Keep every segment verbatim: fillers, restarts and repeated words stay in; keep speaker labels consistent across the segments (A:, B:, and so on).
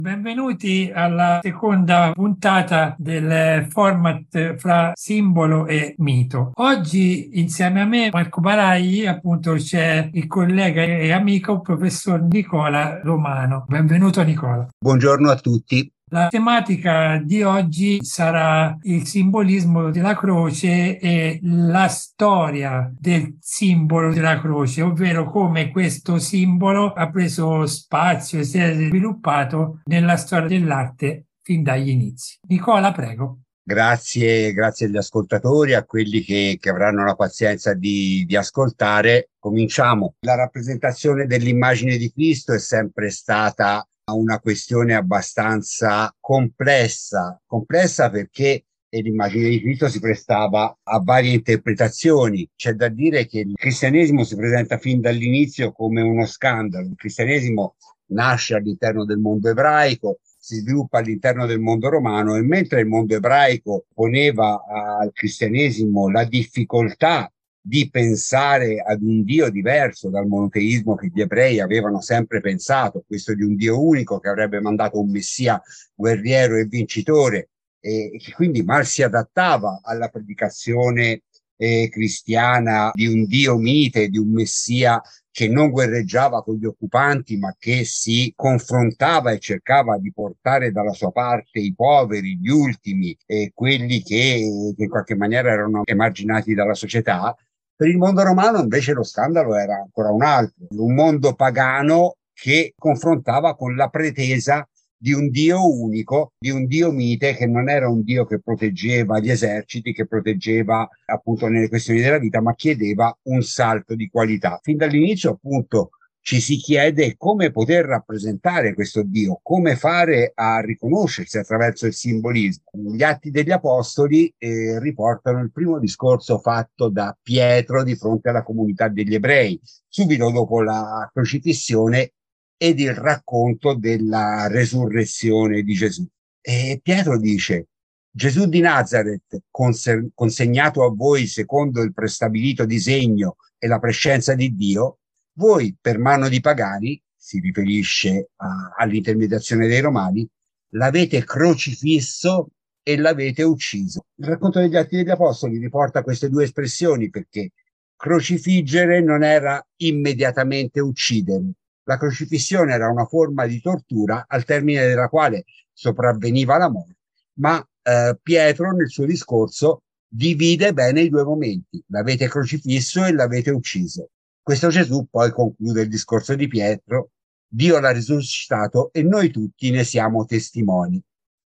A: Benvenuti alla seconda puntata del format fra simbolo e mito. Oggi insieme a me, Marco Baragli, appunto c'è il collega e amico professor Nicola Romano. Benvenuto Nicola.
B: Buongiorno a tutti.
A: La tematica di oggi sarà il simbolismo della croce e la storia del simbolo della croce, ovvero come questo simbolo ha preso spazio e si è sviluppato nella storia dell'arte fin dagli inizi. Nicola, prego.
B: Grazie, grazie agli ascoltatori, a quelli che, che avranno la pazienza di, di ascoltare. Cominciamo. La rappresentazione dell'immagine di Cristo è sempre stata una questione abbastanza complessa, complessa perché l'immagine di Cristo si prestava a varie interpretazioni. C'è da dire che il cristianesimo si presenta fin dall'inizio come uno scandalo. Il cristianesimo nasce all'interno del mondo ebraico, si sviluppa all'interno del mondo romano, e mentre il mondo ebraico poneva al cristianesimo la difficoltà di pensare ad un Dio diverso dal monoteismo che gli ebrei avevano sempre pensato, questo di un Dio unico che avrebbe mandato un messia guerriero e vincitore, e che quindi mal si adattava alla predicazione eh, cristiana di un Dio mite, di un messia che non guerreggiava con gli occupanti, ma che si confrontava e cercava di portare dalla sua parte i poveri, gli ultimi, e quelli che, che in qualche maniera erano emarginati dalla società. Per il mondo romano invece lo scandalo era ancora un altro, un mondo pagano che confrontava con la pretesa di un Dio unico, di un Dio mite che non era un Dio che proteggeva gli eserciti, che proteggeva appunto nelle questioni della vita, ma chiedeva un salto di qualità. Fin dall'inizio appunto ci si chiede come poter rappresentare questo Dio, come fare a riconoscersi attraverso il simbolismo. Gli Atti degli Apostoli eh, riportano il primo discorso fatto da Pietro di fronte alla comunità degli ebrei, subito dopo la crocifissione ed il racconto della resurrezione di Gesù. E Pietro dice: Gesù di Nazaret, consegnato a voi secondo il prestabilito disegno e la prescenza di Dio, voi per mano di pagani, si riferisce a, all'intermediazione dei Romani, l'avete crocifisso e l'avete ucciso. Il racconto degli Atti degli Apostoli riporta queste due espressioni perché crocifiggere non era immediatamente uccidere. La crocifissione era una forma di tortura al termine della quale sopravveniva la morte, ma eh, Pietro nel suo discorso divide bene i due momenti: l'avete crocifisso e l'avete ucciso. Questo Gesù poi conclude il discorso di Pietro: Dio l'ha risuscitato e noi tutti ne siamo testimoni.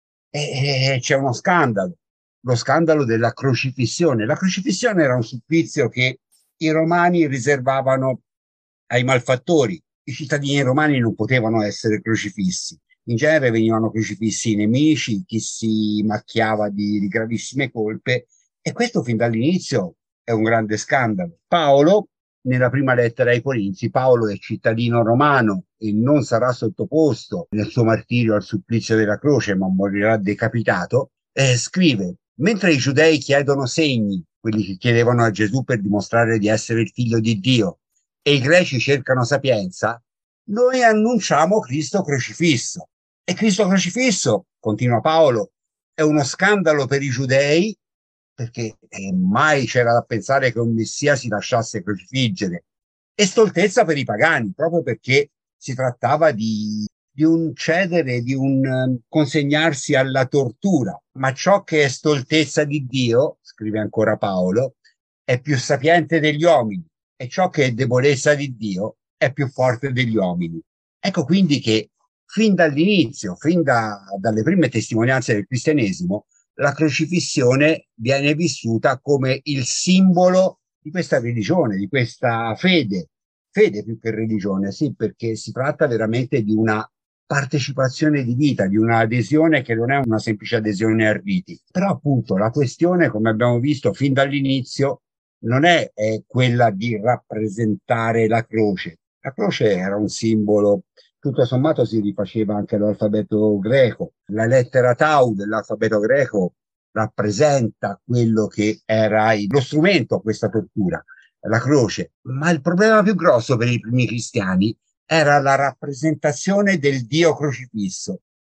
B: E, e c'è uno scandalo, lo scandalo della crocifissione. La crocifissione era un supplizio che i romani riservavano ai malfattori. I cittadini romani non potevano essere crocifissi. In genere venivano crocifissi i nemici, chi si macchiava di, di gravissime colpe, e questo fin dall'inizio è un grande scandalo. Paolo, nella prima lettera ai Corinzi, Paolo è cittadino romano e non sarà sottoposto nel suo martirio al supplizio della croce, ma morirà decapitato, eh, scrive: mentre i giudei chiedono segni, quelli che chiedevano a Gesù per dimostrare di essere il figlio di Dio, e i greci cercano sapienza, noi annunciamo Cristo crocifisso. E Cristo crocifisso, continua Paolo, è uno scandalo per i giudei, perché eh, mai c'era da pensare che un messia si lasciasse crocifiggere, e stoltezza per i pagani, proprio perché si trattava di, di un cedere, di un um, consegnarsi alla tortura. Ma ciò che è stoltezza di Dio, scrive ancora Paolo, è più sapiente degli uomini, e ciò che è debolezza di Dio è più forte degli uomini. Ecco quindi che fin dall'inizio, fin da, dalle prime testimonianze del cristianesimo, la crocifissione viene vissuta come il simbolo di questa religione, di questa fede, fede più che religione, sì, perché si tratta veramente di una partecipazione di vita, di un'adesione che non è una semplice adesione a riti. Però appunto la questione, come abbiamo visto fin dall'inizio, non è, è quella di rappresentare la croce. La croce era un simbolo, tutto sommato si rifaceva anche l'alfabeto greco. La lettera tau dell'alfabeto greco rappresenta quello che era lo strumento a questa tortura, la croce. Ma il problema più grosso per i primi cristiani era la rappresentazione del Dio crocifisso.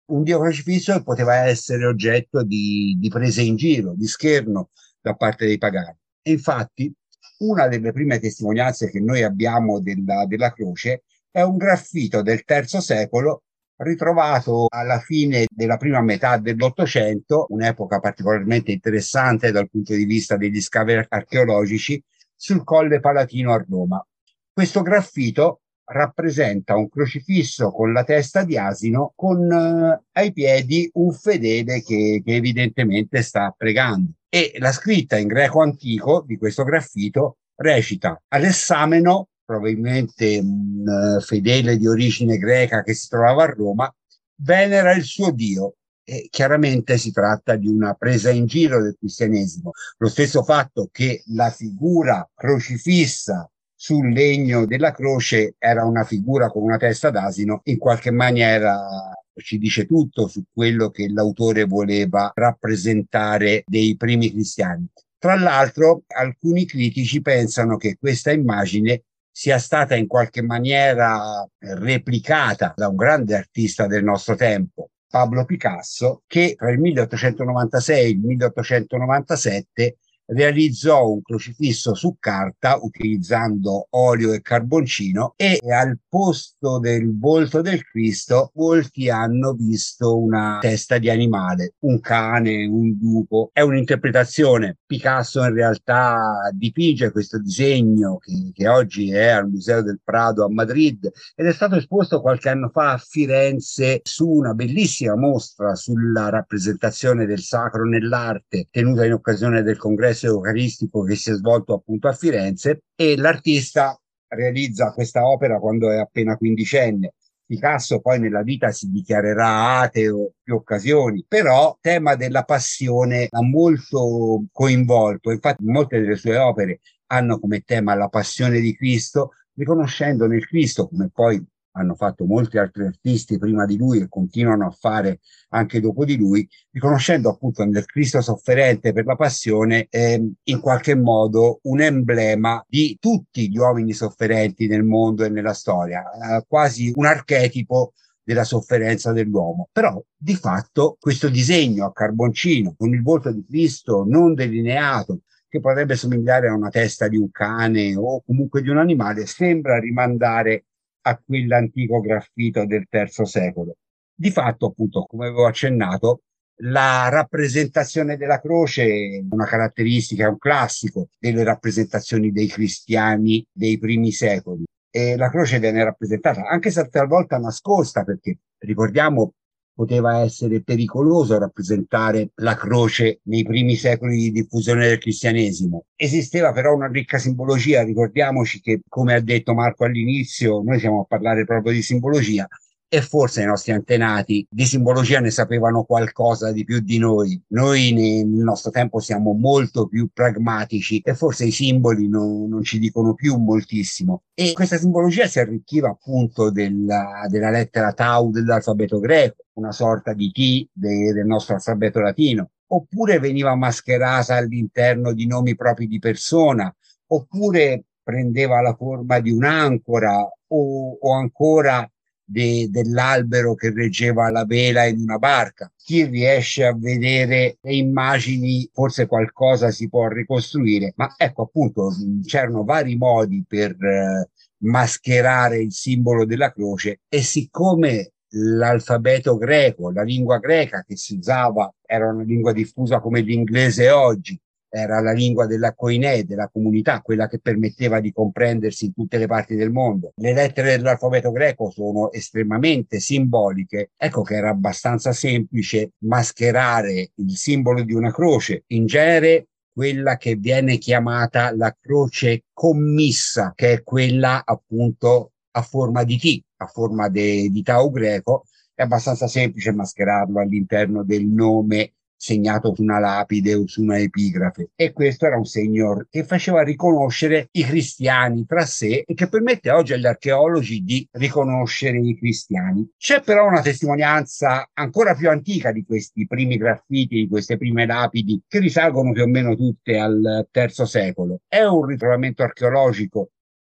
B: un dio crocifisso che poteva essere oggetto di, di prese in giro, di scherno da parte dei pagani. E infatti una delle prime testimonianze che noi abbiamo della, della croce è un graffito del terzo secolo ritrovato alla fine della prima metà dell'Ottocento, un'epoca particolarmente interessante dal punto di vista degli scavi archeologici, sul Colle Palatino a Roma. Questo graffito rappresenta un crocifisso con la testa di asino con eh, ai piedi un fedele che, che evidentemente sta pregando. E la scritta in greco antico di questo graffito recita: Alessameno, probabilmente un uh, fedele di origine greca che si trovava a Roma, venera il suo dio. E chiaramente si tratta di una presa in giro del cristianesimo. Lo stesso fatto che la figura crocifissa sul legno della croce era una figura con una testa d'asino, in qualche maniera ci dice tutto su quello che l'autore voleva rappresentare dei primi cristiani. Tra l'altro, alcuni critici pensano che questa immagine sia stata in qualche maniera replicata da un grande artista del nostro tempo, Pablo Picasso, che tra il milleottocentonovantasei e il milleottocentonovantasette realizzò un crocifisso su carta utilizzando olio e carboncino, e al posto del volto del Cristo molti hanno visto una testa di animale, un cane, un lupo. È un'interpretazione. Picasso in realtà dipinge questo disegno che, che oggi è al Museo del Prado a Madrid ed è stato esposto qualche anno fa a Firenze su una bellissima mostra sulla rappresentazione del sacro nell'arte tenuta in occasione del congresso eucaristico che si è svolto appunto a Firenze, e l'artista realizza questa opera quando è appena quindicenne. Picasso poi nella vita si dichiarerà ateo più occasioni, però il tema della passione ha molto coinvolto. Infatti molte delle sue opere hanno come tema la passione di Cristo, riconoscendo nel Cristo, come poi hanno fatto molti altri artisti prima di lui e continuano a fare anche dopo di lui, riconoscendo appunto nel Cristo sofferente per la passione eh, in qualche modo un emblema di tutti gli uomini sofferenti nel mondo e nella storia, eh, quasi un archetipo della sofferenza dell'uomo. Però di fatto questo disegno a carboncino con il volto di Cristo non delineato, che potrebbe somigliare a una testa di un cane o comunque di un animale, sembra rimandare a quell'antico graffito del terzo secolo. Di fatto, appunto, come avevo accennato, la rappresentazione della croce è una caratteristica, è un classico delle rappresentazioni dei cristiani dei primi secoli. E la croce viene rappresentata, anche se talvolta nascosta, perché ricordiamo poteva essere pericoloso rappresentare la croce nei primi secoli di diffusione del cristianesimo. Esisteva però una ricca simbologia. Ricordiamoci che, come ha detto Marco all'inizio, noi siamo a parlare proprio di simbologia, e forse i nostri antenati di simbologia ne sapevano qualcosa di più di noi. Noi nel nostro tempo siamo molto più pragmatici e forse i simboli non, non ci dicono più moltissimo. E questa simbologia si arricchiva appunto della, della lettera tau dell'alfabeto greco, una sorta di T de, del nostro alfabeto latino, oppure veniva mascherata all'interno di nomi propri di persona, oppure prendeva la forma di un'ancora o, o ancora De, dell'albero che reggeva la vela in una barca. Chi riesce a vedere le immagini forse qualcosa si può ricostruire, ma ecco appunto c'erano vari modi per eh, mascherare il simbolo della croce, e siccome l'alfabeto greco, la lingua greca che si usava, era una lingua diffusa come l'inglese oggi, era la lingua della koiné, della comunità, quella che permetteva di comprendersi in tutte le parti del mondo. Le lettere dell'alfabeto greco sono estremamente simboliche. Ecco che era abbastanza semplice mascherare il simbolo di una croce, in genere quella che viene chiamata la croce commissa, che è quella appunto a forma di T, a forma de, di tau greco. È abbastanza semplice mascherarlo all'interno del nome segnato su una lapide o su una epigrafe, e questo era un segno che faceva riconoscere i cristiani tra sé e che permette oggi agli archeologi di riconoscere i cristiani. C'è però una testimonianza ancora più antica di questi primi graffiti, di queste prime lapidi, che risalgono più o meno tutte al terzo secolo. È un ritrovamento archeologico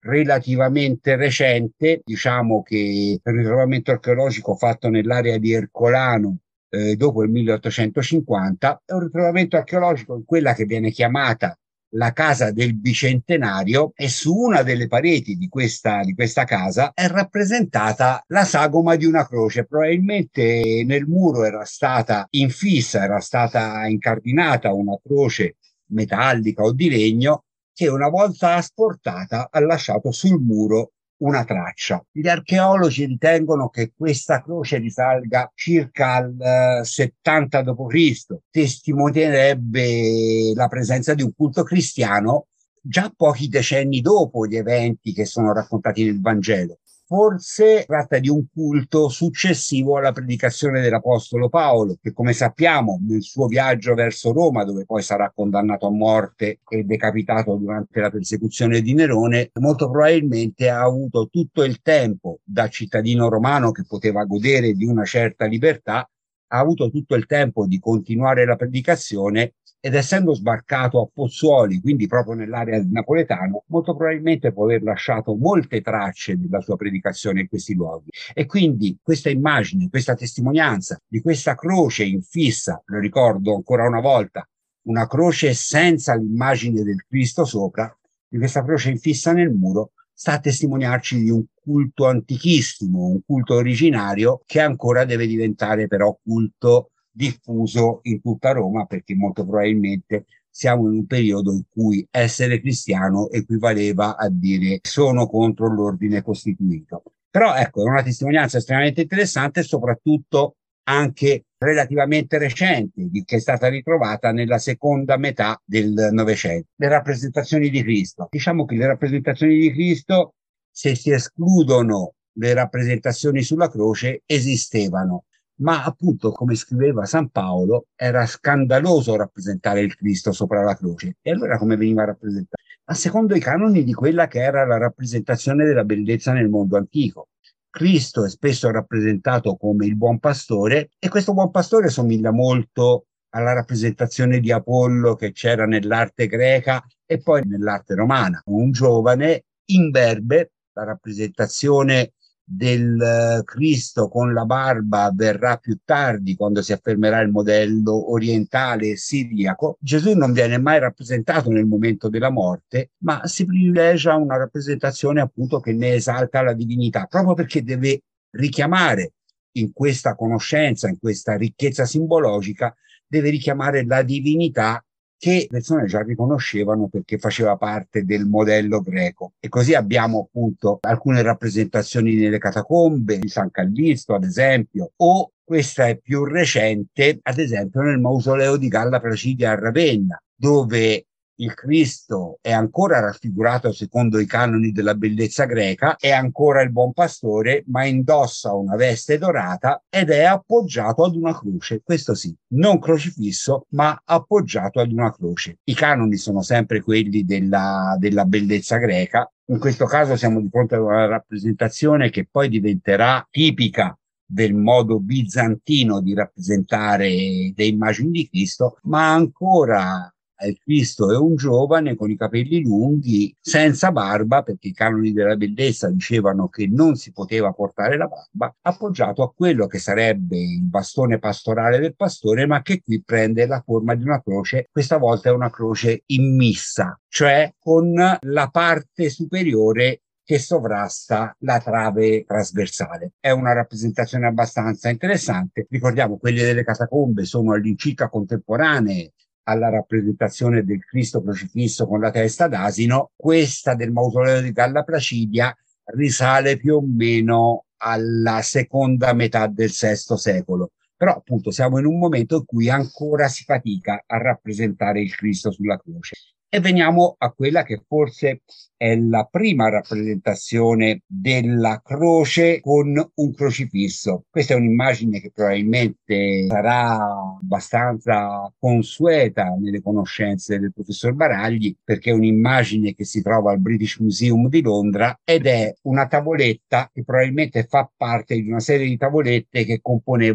B: relativamente recente. Diciamo che il ritrovamento archeologico fatto nell'area di Ercolano eh, dopo il milleottocentocinquanta è un ritrovamento archeologico in quella che viene chiamata la casa del bicentenario, e su una delle pareti di questa, di questa casa è rappresentata la sagoma di una croce. Probabilmente nel muro era stata infissa, era stata incardinata una croce metallica o di legno che una volta asportata ha lasciato sul muro una traccia. Gli archeologi ritengono che questa croce risalga circa al eh, settanta dopo Cristo, testimonierebbe la presenza di un culto cristiano già pochi decenni dopo gli eventi che sono raccontati nel Vangelo. Forse tratta di un culto successivo alla predicazione dell'Apostolo Paolo, che come sappiamo nel suo viaggio verso Roma, dove poi sarà condannato a morte e decapitato durante la persecuzione di Nerone, molto probabilmente ha avuto tutto il tempo, da cittadino romano che poteva godere di una certa libertà, ha avuto tutto il tempo di continuare la predicazione, ed essendo sbarcato a Pozzuoli, quindi proprio nell'area del napoletano, molto probabilmente può aver lasciato molte tracce della sua predicazione in questi luoghi. E quindi questa immagine, questa testimonianza di questa croce infissa, lo ricordo ancora una volta, una croce senza l'immagine del Cristo sopra, di questa croce infissa nel muro, sta a testimoniarci di un culto antichissimo, un culto originario che ancora deve diventare però culto diffuso in tutta Roma, perché molto probabilmente siamo in un periodo in cui essere cristiano equivaleva a dire sono contro l'ordine costituito. Però ecco, è una testimonianza estremamente interessante e soprattutto anche relativamente recente, che è stata ritrovata nella seconda metà del Novecento. Le rappresentazioni di Cristo. Diciamo che le rappresentazioni di Cristo, se si escludono le rappresentazioni sulla croce, esistevano. Ma appunto, come scriveva San Paolo, era scandaloso rappresentare il Cristo sopra la croce. E allora come veniva rappresentato? Ma secondo i canoni di quella che era la rappresentazione della bellezza nel mondo antico. Cristo è spesso rappresentato come il buon pastore, e questo buon pastore somiglia molto alla rappresentazione di Apollo che c'era nell'arte greca e poi nell'arte romana. Un giovane imberbe, la rappresentazione del Cristo con la barba verrà più tardi, quando si affermerà il modello orientale e siriaco. Gesù non viene mai rappresentato nel momento della morte, ma si privilegia una rappresentazione appunto che ne esalta la divinità, proprio perché deve richiamare in questa conoscenza, in questa ricchezza simbologica, deve richiamare la divinità che le persone già riconoscevano perché faceva parte del modello greco. E così abbiamo appunto alcune rappresentazioni nelle catacombe di San Callisto, ad esempio, o questa è più recente, ad esempio nel mausoleo di Galla Placidia a Ravenna, dove il Cristo è ancora raffigurato secondo i canoni della bellezza greca, è ancora il buon pastore, ma indossa una veste dorata ed è appoggiato ad una croce. Questo sì, non crocifisso, ma appoggiato ad una croce. I canoni sono sempre quelli della, della bellezza greca. In questo caso siamo di fronte a una rappresentazione che poi diventerà tipica del modo bizantino di rappresentare le immagini di Cristo, ma ancora il Cristo è un giovane con i capelli lunghi, senza barba, perché i canoni della bellezza dicevano che non si poteva portare la barba, appoggiato a quello che sarebbe il bastone pastorale del pastore, ma che qui prende la forma di una croce. Questa volta è una croce immissa, cioè con la parte superiore che sovrasta la trave trasversale. È una rappresentazione abbastanza interessante. Ricordiamo, quelle delle catacombe sono all'incirca contemporanee alla rappresentazione del Cristo crocifisso con la testa d'asino. Questa del mausoleo di Galla Placidia risale più o meno alla seconda metà del sesto secolo. Però appunto siamo in un momento in cui ancora si fatica a rappresentare il Cristo sulla croce. E veniamo a quella che forse è la prima rappresentazione della croce con un crocifisso. Questa è un'immagine che probabilmente sarà abbastanza consueta nelle conoscenze del professor Baragli, perché è un'immagine che si trova al British Museum di Londra ed è una tavoletta che probabilmente fa parte di una serie di tavolette che componevano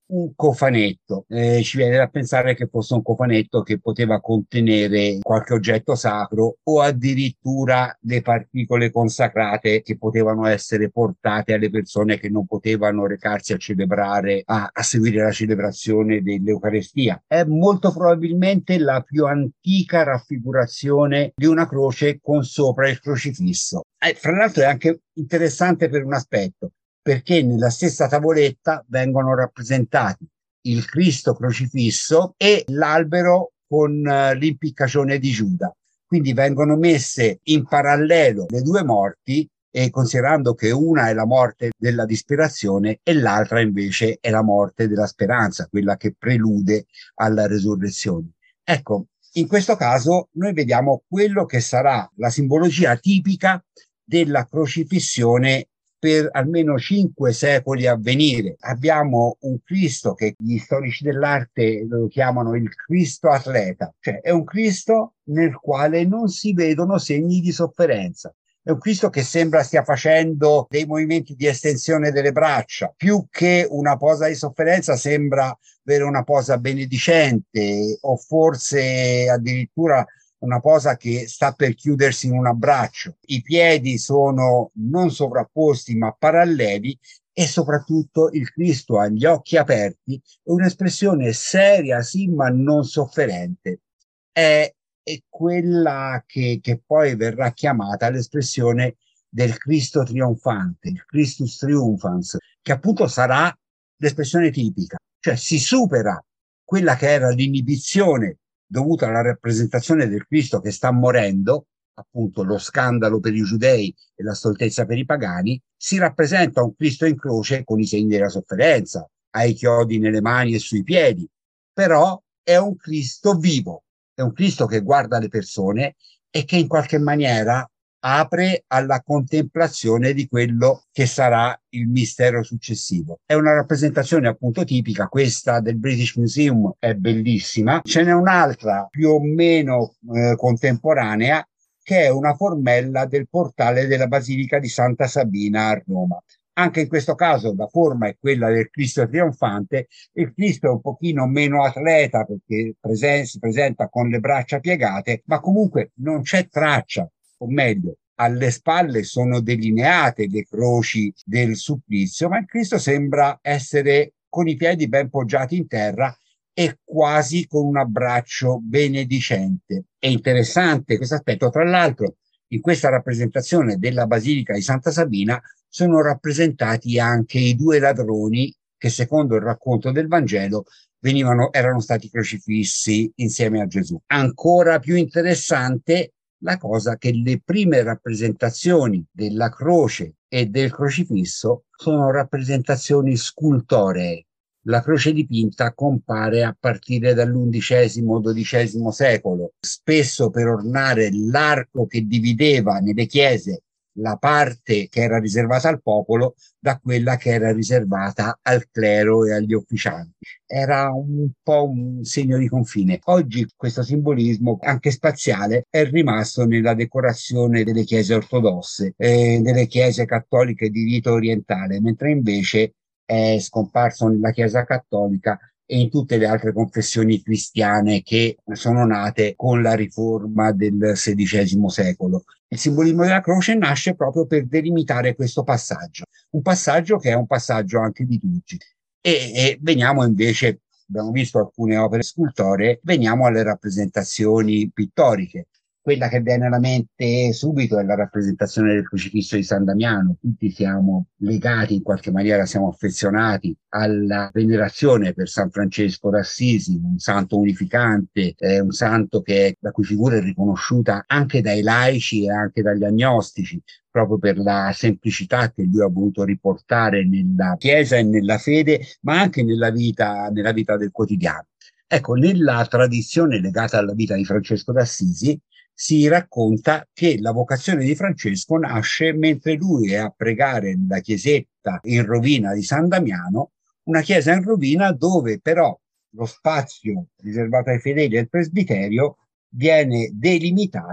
B: un cofanetto. Eh, ci viene da pensare che fosse un cofanetto che poteva contenere qualche oggetto sacro o addirittura le particole consacrate che potevano essere portate alle persone che non potevano recarsi a celebrare, a, a seguire la celebrazione dell'Eucarestia. È molto probabilmente la più antica raffigurazione di una croce con sopra il crocifisso. Eh, fra l'altro è anche interessante per un aspetto, perché nella stessa tavoletta vengono rappresentati il Cristo crocifisso e l'albero con uh, l'impiccagione di Giuda. Quindi vengono messe in parallelo le due morti, e considerando che una è la morte della disperazione e l'altra invece è la morte della speranza, quella che prelude alla resurrezione. Ecco, in questo caso noi vediamo quello che sarà la simbologia tipica della crocifissione per almeno cinque secoli a venire. Abbiamo un Cristo che gli storici dell'arte lo chiamano il Cristo atleta, cioè è un Cristo nel quale non si vedono segni di sofferenza. È un Cristo che sembra stia facendo dei movimenti di estensione delle braccia. Più che una posa di sofferenza sembra avere una posa benedicente o forse addirittura una posa che sta per chiudersi in un abbraccio. I piedi sono non sovrapposti ma paralleli e soprattutto il Cristo ha gli occhi aperti, un'espressione seria sì ma non sofferente. È è quella che, che poi verrà chiamata l'espressione del Cristo trionfante, il Christus triumphans, che appunto sarà l'espressione tipica, cioè si supera quella che era l'inibizione dovuta alla rappresentazione del Cristo che sta morendo, appunto lo scandalo per i giudei e la stoltezza per i pagani, si rappresenta un Cristo in croce con i segni della sofferenza, ha i chiodi nelle mani e sui piedi, però è un Cristo vivo. È un Cristo che guarda le persone e che in qualche maniera apre alla contemplazione di quello che sarà il mistero successivo. È una rappresentazione appunto tipica, questa del British Museum è bellissima. Ce n'è un'altra più o meno eh, contemporanea che è una formella del portale della Basilica di Santa Sabina a Roma. Anche in questo caso la forma è quella del Cristo trionfante. Il Cristo è un pochino meno atleta perché presen- si presenta con le braccia piegate, ma comunque non c'è traccia, o meglio, alle spalle sono delineate le croci del supplizio, ma il Cristo sembra essere con i piedi ben poggiati in terra e quasi con un abbraccio benedicente. È interessante questo aspetto. Tra l'altro, in questa rappresentazione della Basilica di Santa Sabina sono rappresentati anche i due ladroni che, secondo il racconto del Vangelo, venivano, erano stati crocifissi insieme a Gesù. Ancora più interessante la cosa che le prime rappresentazioni della croce e del crocifisso sono rappresentazioni scultoree. La croce dipinta compare a partire dall'undicesimo dodicesimo secolo, spesso per ornare l'arco che divideva nelle chiese la parte che era riservata al popolo da quella che era riservata al clero e agli ufficianti. Era un po' un segno di confine. Oggi questo simbolismo, anche spaziale, è rimasto nella decorazione delle chiese ortodosse, eh, delle chiese cattoliche di rito orientale, mentre invece è scomparso nella Chiesa cattolica e in tutte le altre confessioni cristiane che sono nate con la riforma del sedicesimo secolo. Il simbolismo della croce nasce proprio per delimitare questo passaggio, un passaggio che è un passaggio anche di tutti. E, e veniamo invece, abbiamo visto alcune opere scultoree, veniamo alle rappresentazioni pittoriche. Quella che viene alla mente subito è la rappresentazione del crocifisso di San Damiano. Tutti siamo legati in qualche maniera, siamo affezionati alla venerazione per San Francesco d'Assisi, un santo unificante, eh, un santo che, la cui figura è riconosciuta anche dai laici e anche dagli agnostici, proprio per la semplicità che lui ha voluto riportare nella Chiesa e nella fede, ma anche nella vita, nella vita del quotidiano. Ecco, nella tradizione legata alla vita di Francesco d'Assisi, si racconta che la vocazione di Francesco nasce mentre lui è a pregare nella chiesetta in rovina di San Damiano, una chiesa in rovina dove però lo spazio riservato ai fedeli del presbiterio viene delimitato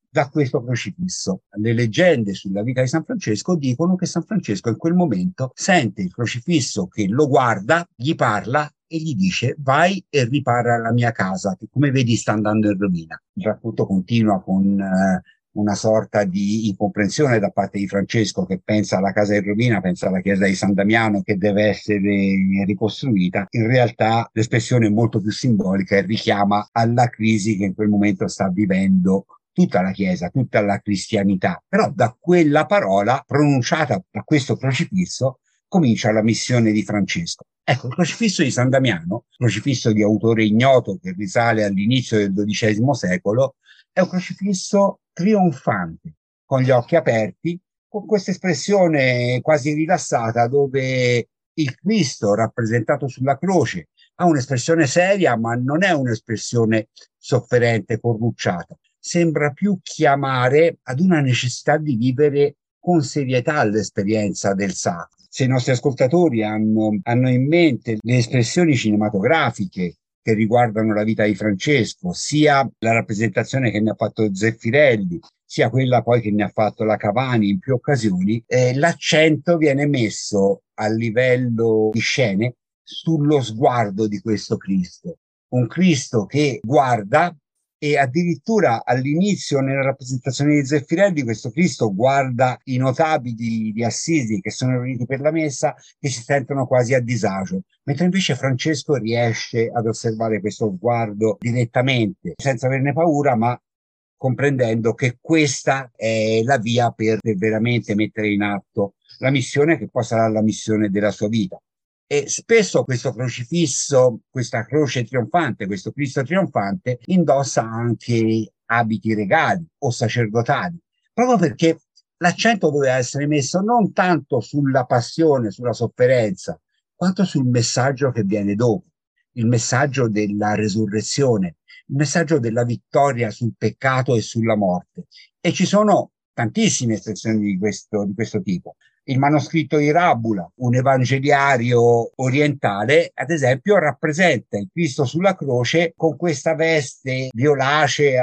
B: da questo crocifisso. Le leggende sulla vita di San Francesco dicono che San Francesco in quel momento sente il crocifisso che lo guarda, gli parla e gli dice: vai e ripara la mia casa, che come vedi sta andando in rovina. Il racconto continua con eh, una sorta di incomprensione da parte di Francesco, che pensa alla casa in rovina, pensa alla chiesa di San Damiano che deve essere ricostruita. In realtà l'espressione è molto più simbolica e richiama alla crisi che in quel momento sta vivendo tutta la Chiesa, tutta la cristianità. Però da quella parola pronunciata da questo crocifisso comincia la missione di Francesco. Ecco, il crocifisso di San Damiano, crocifisso di autore ignoto che risale all'inizio del dodicesimo secolo, è un crocifisso trionfante, con gli occhi aperti, con questa espressione quasi rilassata dove il Cristo rappresentato sulla croce ha un'espressione seria, ma non è un'espressione sofferente, corrucciata. Sembra più chiamare ad una necessità di vivere con serietà l'esperienza del sacro. Se i nostri ascoltatori hanno, hanno in mente le espressioni cinematografiche che riguardano la vita di Francesco, sia la rappresentazione che ne ha fatto Zeffirelli, sia quella poi che ne ha fatto la Cavani in più occasioni, eh, l'accento viene messo a livello di scene sullo sguardo di questo Cristo. Un Cristo che guarda, e addirittura all'inizio nella rappresentazione di Zeffirelli questo Cristo guarda i notabili di Assisi che sono riuniti per la messa, che si sentono quasi a disagio, mentre invece Francesco riesce ad osservare questo sguardo direttamente, senza averne paura, ma comprendendo che questa è la via per veramente mettere in atto la missione che poi sarà la missione della sua vita. E spesso questo crocifisso, questa croce trionfante, questo Cristo trionfante, indossa anche abiti regali o sacerdotali, proprio perché l'accento doveva essere messo non tanto sulla passione, sulla sofferenza, quanto sul messaggio che viene dopo, il messaggio della resurrezione, il messaggio della vittoria sul peccato e sulla morte. E ci sono tantissime espressioni di questo, di questo tipo. Il manoscritto di Rabula, un evangeliario orientale, ad esempio, rappresenta il Cristo sulla croce con questa veste violacea,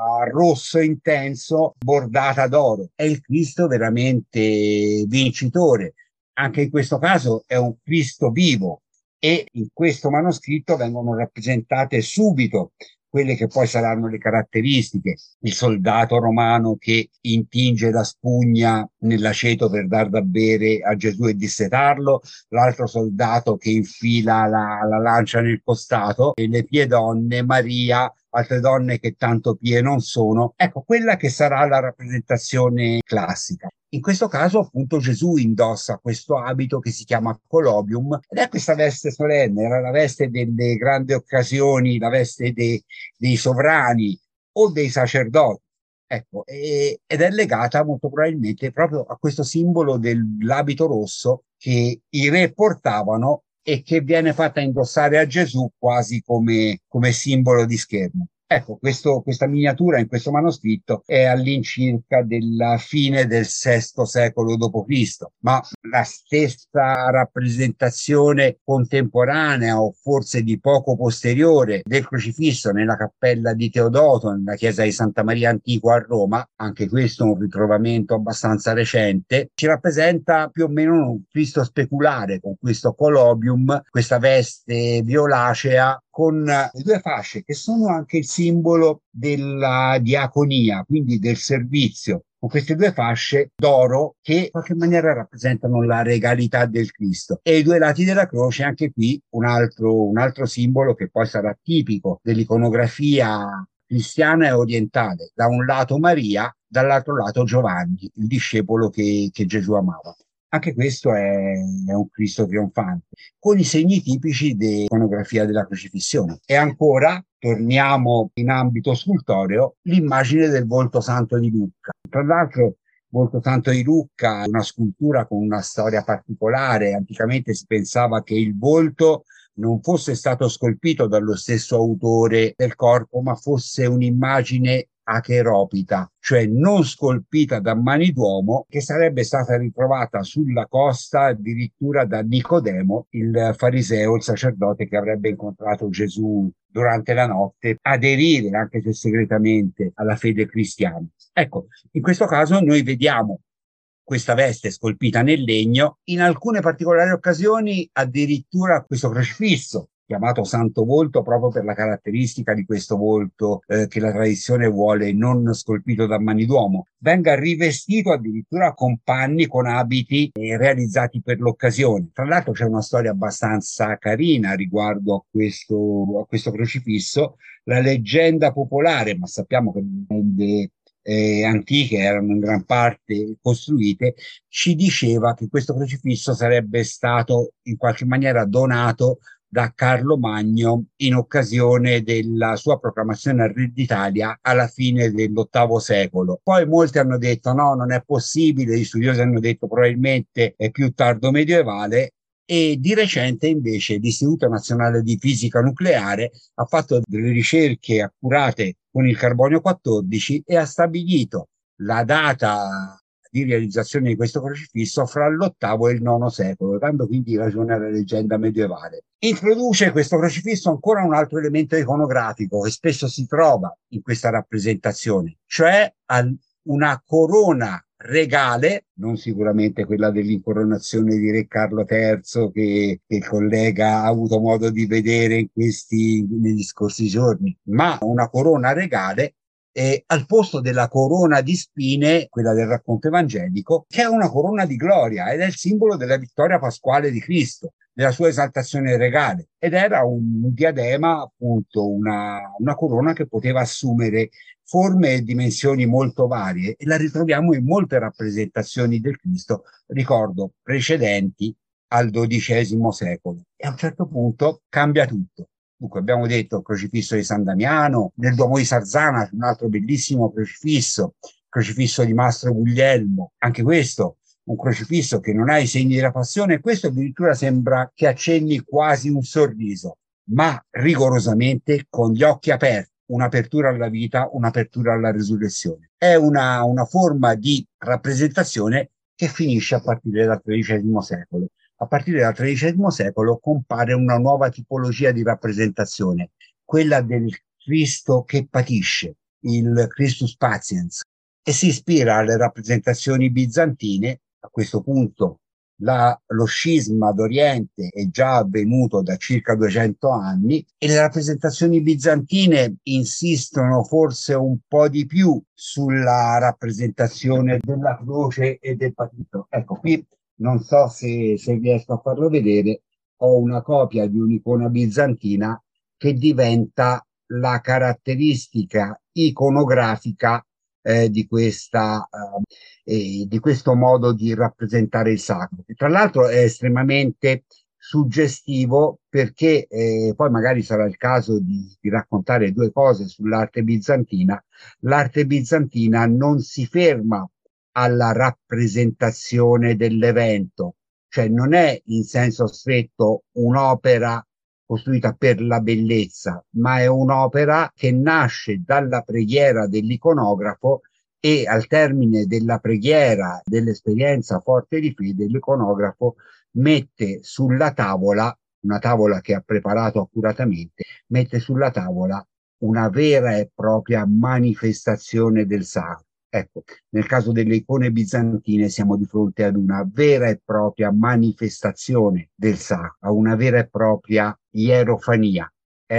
B: rosso intenso, bordata d'oro. È il Cristo veramente vincitore. Anche in questo caso è un Cristo vivo e in questo manoscritto vengono rappresentate subito quelle che poi saranno le caratteristiche: il soldato romano che intinge la spugna nell'aceto per dar da bere a Gesù e dissetarlo, l'altro soldato che infila la, la lancia nel costato, e le pie donne, Maria, altre donne che tanto pie non sono. Ecco, quella che sarà la rappresentazione classica. In questo caso appunto Gesù indossa questo abito che si chiama colobium ed è questa veste solenne, era la veste delle grandi occasioni, la veste dei, dei sovrani o dei sacerdoti. Ecco, e, ed è legata molto probabilmente proprio a questo simbolo dell'abito rosso che i re portavano e che viene fatta indossare a Gesù quasi come, come simbolo di schermo. Ecco, questo, questa miniatura in questo manoscritto è all'incirca della fine del sesto secolo dopo Cristo, ma la stessa rappresentazione contemporanea o forse di poco posteriore del crocifisso nella cappella di Teodoto, nella chiesa di Santa Maria Antigua a Roma, anche questo è un ritrovamento abbastanza recente, ci rappresenta più o meno un Cristo speculare con questo colobium, questa veste violacea con le due fasce che sono anche il simbolo della diaconia, quindi del servizio, con queste due fasce d'oro che in qualche maniera rappresentano la regalità del Cristo. E i due lati della croce, anche qui un altro, un altro simbolo che poi sarà tipico dell'iconografia cristiana e orientale. Da un lato Maria, dall'altro lato Giovanni, il discepolo che, che Gesù amava. Anche questo è, è un Cristo trionfante, con i segni tipici dell'iconografia della crocifissione. E ancora, torniamo in ambito scultoreo, l'immagine del volto santo di Lucca. Tra l'altro, il volto santo di Lucca è una scultura con una storia particolare. Anticamente si pensava che il volto non fosse stato scolpito dallo stesso autore del corpo, ma fosse un'immagine acheropita, cioè non scolpita da mani d'uomo, che sarebbe stata ritrovata sulla costa addirittura da Nicodemo, il fariseo, il sacerdote che avrebbe incontrato Gesù durante la notte, aderire, anche se segretamente, alla fede cristiana. Ecco, in questo caso noi vediamo questa veste scolpita nel legno, in alcune particolari occasioni addirittura questo crocifisso, chiamato Santo Volto proprio per la caratteristica di questo volto eh, che la tradizione vuole non scolpito da mani d'uomo, venga rivestito addirittura con panni, con abiti eh, realizzati per l'occasione. Tra l'altro c'è una storia abbastanza carina riguardo a questo, a questo crocifisso, la leggenda popolare, ma sappiamo che le eh, antiche erano in gran parte costruite, ci diceva che questo crocifisso sarebbe stato in qualche maniera donato da Carlo Magno in occasione della sua proclamazione al Re d'Italia alla fine dell'ottavo secolo. Poi molti hanno detto no, non è possibile, gli studiosi hanno detto probabilmente è più tardo medievale, e di recente invece l'Istituto Nazionale di Fisica Nucleare ha fatto delle ricerche accurate con il carbonio quattordici e ha stabilito la data di realizzazione di questo crocifisso fra l'ottavo e il nono secolo, dando quindi ragione alla leggenda medievale. Introduce questo crocifisso ancora un altro elemento iconografico che spesso si trova in questa rappresentazione, cioè una corona regale, non sicuramente quella dell'incoronazione di Re Carlo terzo che, che il collega ha avuto modo di vedere in questi, negli scorsi giorni, ma una corona regale eh, al posto della corona di spine, quella del racconto evangelico, che è una corona di gloria ed è il simbolo della vittoria pasquale di Cristo, della sua esaltazione regale, ed era un diadema, appunto una, una corona che poteva assumere forme e dimensioni molto varie, e la ritroviamo in molte rappresentazioni del Cristo, ricordo, precedenti al dodicesimo secolo. E a un certo punto cambia tutto. Dunque abbiamo detto il crocifisso di San Damiano, nel Duomo di Sarzana un altro bellissimo crocifisso, il crocifisso di Mastro Guglielmo, anche questo un crocifisso che non ha i segni della passione, e questo addirittura sembra che accenni quasi un sorriso, ma rigorosamente con gli occhi aperti, un'apertura alla vita, un'apertura alla risurrezione. È una, una forma di rappresentazione che finisce a partire dal tredicesimo secolo. A partire dal tredicesimo secolo compare una nuova tipologia di rappresentazione, quella del Cristo che patisce, il Christus Patiens, e si ispira alle rappresentazioni bizantine. A questo punto la, lo scisma d'Oriente è già avvenuto da circa duecento anni e le rappresentazioni bizantine insistono forse un po' di più sulla rappresentazione della croce e del patito. Ecco, qui non so se, se riesco a farlo vedere, ho una copia di un'icona bizantina che diventa la caratteristica iconografica eh, di, questa, eh, di questo modo di rappresentare il sacro. E tra l'altro è estremamente suggestivo perché eh, poi magari sarà il caso di, di raccontare due cose sull'arte bizantina. L'arte bizantina non si ferma alla rappresentazione dell'evento, cioè non è in senso stretto un'opera costruita per la bellezza, ma è un'opera che nasce dalla preghiera dell'iconografo e al termine della preghiera, dell'esperienza forte di fede, l'iconografo mette sulla tavola, una tavola che ha preparato accuratamente, mette sulla tavola una vera e propria manifestazione del sacro. Ecco, nel caso delle icone bizantine siamo di fronte ad una vera e propria manifestazione del sacro, a una vera e propria ierofania.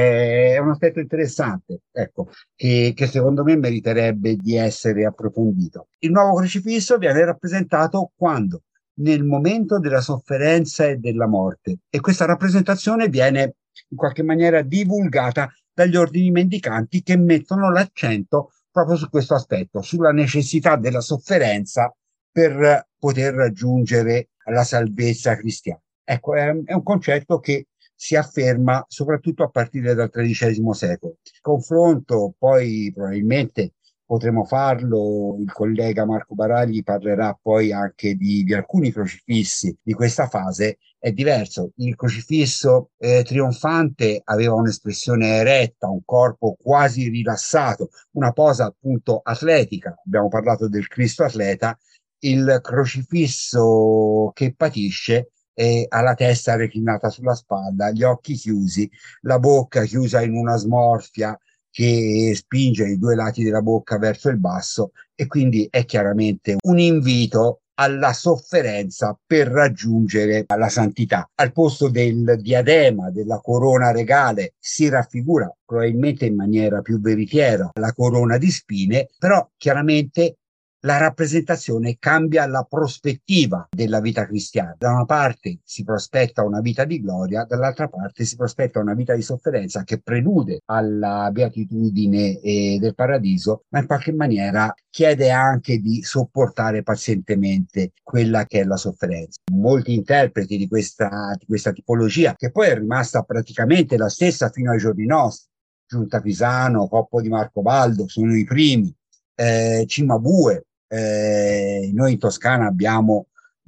B: È un aspetto interessante, ecco, che, che secondo me meriterebbe di essere approfondito. Il nuovo crocifisso viene rappresentato quando? Nel momento della sofferenza e della morte, e questa rappresentazione viene in qualche maniera divulgata dagli ordini mendicanti che mettono l'accento proprio su questo aspetto, sulla necessità della sofferenza per poter raggiungere la salvezza cristiana. Ecco, è, è un concetto che si afferma soprattutto a partire dal tredicesimo secolo. Il confronto poi probabilmente potremo farlo, il collega Marco Baragli parlerà poi anche di, di alcuni crocifissi di questa fase è diverso. Il crocifisso eh, trionfante aveva un'espressione eretta, un corpo quasi rilassato, una posa appunto atletica. Abbiamo parlato del Cristo atleta. Il crocifisso che patisce eh, ha la testa reclinata sulla spalla, gli occhi chiusi, la bocca chiusa in una smorfia che spinge i due lati della bocca verso il basso, e quindi è chiaramente un invito alla sofferenza per raggiungere la santità. Al posto del diadema, della corona regale, si raffigura probabilmente in maniera più veritiera la corona di spine, però chiaramente la rappresentazione cambia la prospettiva della vita cristiana. Da una parte si prospetta una vita di gloria, dall'altra parte si prospetta una vita di sofferenza che prelude alla beatitudine eh, del paradiso, ma in qualche maniera chiede anche di sopportare pazientemente quella che è la sofferenza. Molti interpreti di questa, di questa tipologia, che poi è rimasta praticamente la stessa fino ai giorni nostri, Giunta Pisano, Coppo di Marcobaldo, sono i primi, eh, Cimabue. Eh, noi in Toscana abbiamo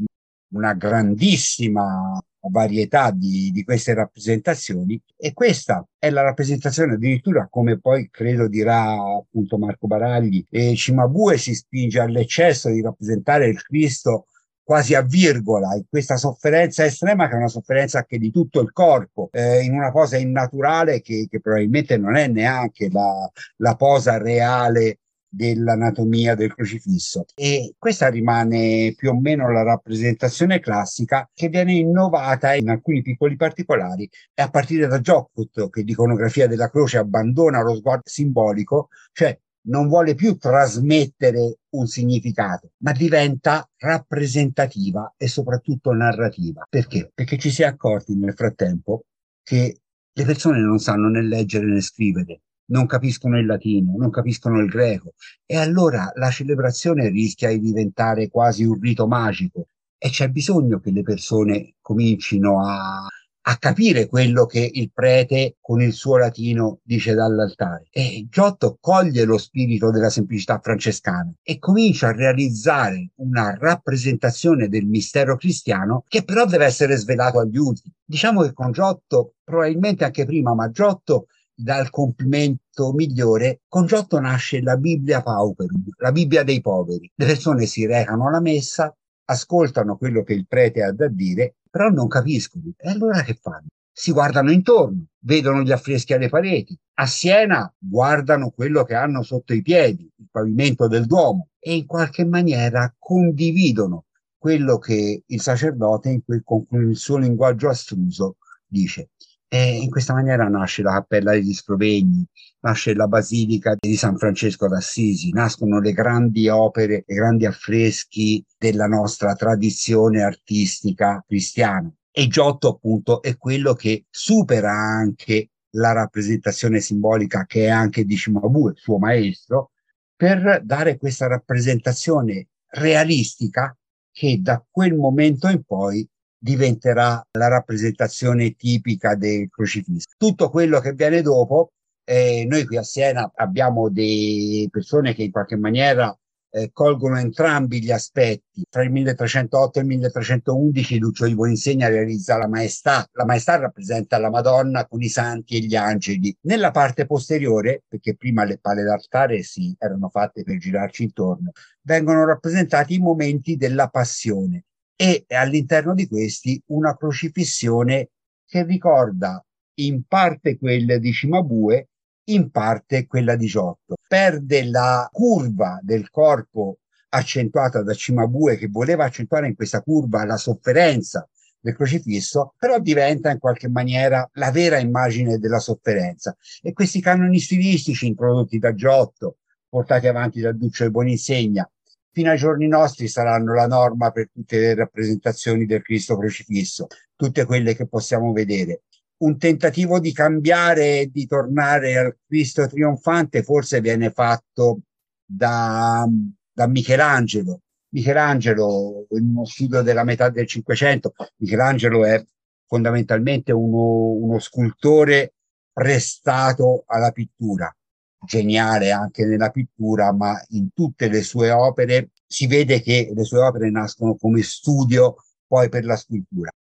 B: una grandissima varietà di, di queste rappresentazioni, e questa è la rappresentazione addirittura, come poi credo dirà appunto Marco Baragli, e Cimabue si spinge all'eccesso di rappresentare il Cristo quasi a virgola, in questa sofferenza estrema, che è una sofferenza anche di tutto il corpo, eh, in una posa innaturale che, che probabilmente non è neanche la, la posa reale dell'anatomia del crocifisso. E questa rimane più o meno la rappresentazione classica, che viene innovata in alcuni piccoli particolari, e a partire da Giotto, che l'iconografia della croce abbandona lo sguardo simbolico, cioè non vuole più trasmettere un significato, ma diventa rappresentativa e soprattutto narrativa. Perché? Perché ci si è accorti nel frattempo che le persone non sanno né leggere né scrivere, non capiscono il latino, non capiscono il greco, e allora la celebrazione rischia di diventare quasi un rito magico, e c'è bisogno che le persone comincino a, a capire quello che il prete con il suo latino dice dall'altare. E Giotto coglie lo spirito della semplicità francescana e comincia a realizzare una rappresentazione del mistero cristiano, che però deve essere svelato agli ultimi. Diciamo che con Giotto, probabilmente anche prima, ma Giotto dal compimento migliore, con Giotto nasce la Biblia Pauperum, la Bibbia dei poveri. Le persone si recano alla messa, ascoltano quello che il prete ha da dire, però non capiscono. E allora che fanno? Si guardano intorno, vedono gli affreschi alle pareti. A Siena guardano quello che hanno sotto i piedi, il pavimento del Duomo, e in qualche maniera condividono quello che il sacerdote, in quel, con il suo linguaggio astruso, dice. E in questa maniera nasce la Cappella degli Scrovegni, nasce la Basilica di San Francesco d'Assisi, nascono le grandi opere, i grandi affreschi della nostra tradizione artistica cristiana. E Giotto appunto è quello che supera anche la rappresentazione simbolica, che è anche di Cimabue, suo maestro, per dare questa rappresentazione realistica che da quel momento in poi diventerà la rappresentazione tipica del crocifisso. Tutto quello che viene dopo, eh, noi qui a Siena abbiamo delle persone che in qualche maniera eh, colgono entrambi gli aspetti. Tra il milletrecentotto e il milletrecentoundici Lucio di Buoninsegna realizza la Maestà. La Maestà rappresenta la Madonna con i santi e gli angeli. Nella parte posteriore, perché prima le pale d'altare si erano fatte per girarci intorno, vengono rappresentati i momenti della passione, e all'interno di questi una crocifissione che ricorda in parte quella di Cimabue, in parte quella di Giotto. Perde la curva del corpo accentuata da Cimabue, che voleva accentuare in questa curva la sofferenza del crocifisso, però diventa in qualche maniera la vera immagine della sofferenza. E questi canoni stilistici introdotti da Giotto, portati avanti da Duccio di Buoninsegna, fino ai giorni nostri saranno la norma per tutte le rappresentazioni del Cristo crocifisso, tutte quelle che possiamo vedere. Un tentativo di cambiare e di tornare al Cristo trionfante forse viene fatto da, da Michelangelo. Michelangelo, in uno studio della metà del Cinquecento, Michelangelo è fondamentalmente uno, uno scultore prestato alla pittura, geniale anche nella pittura, ma in tutte le sue opere si vede che le sue opere nascono come studio poi per la scultura.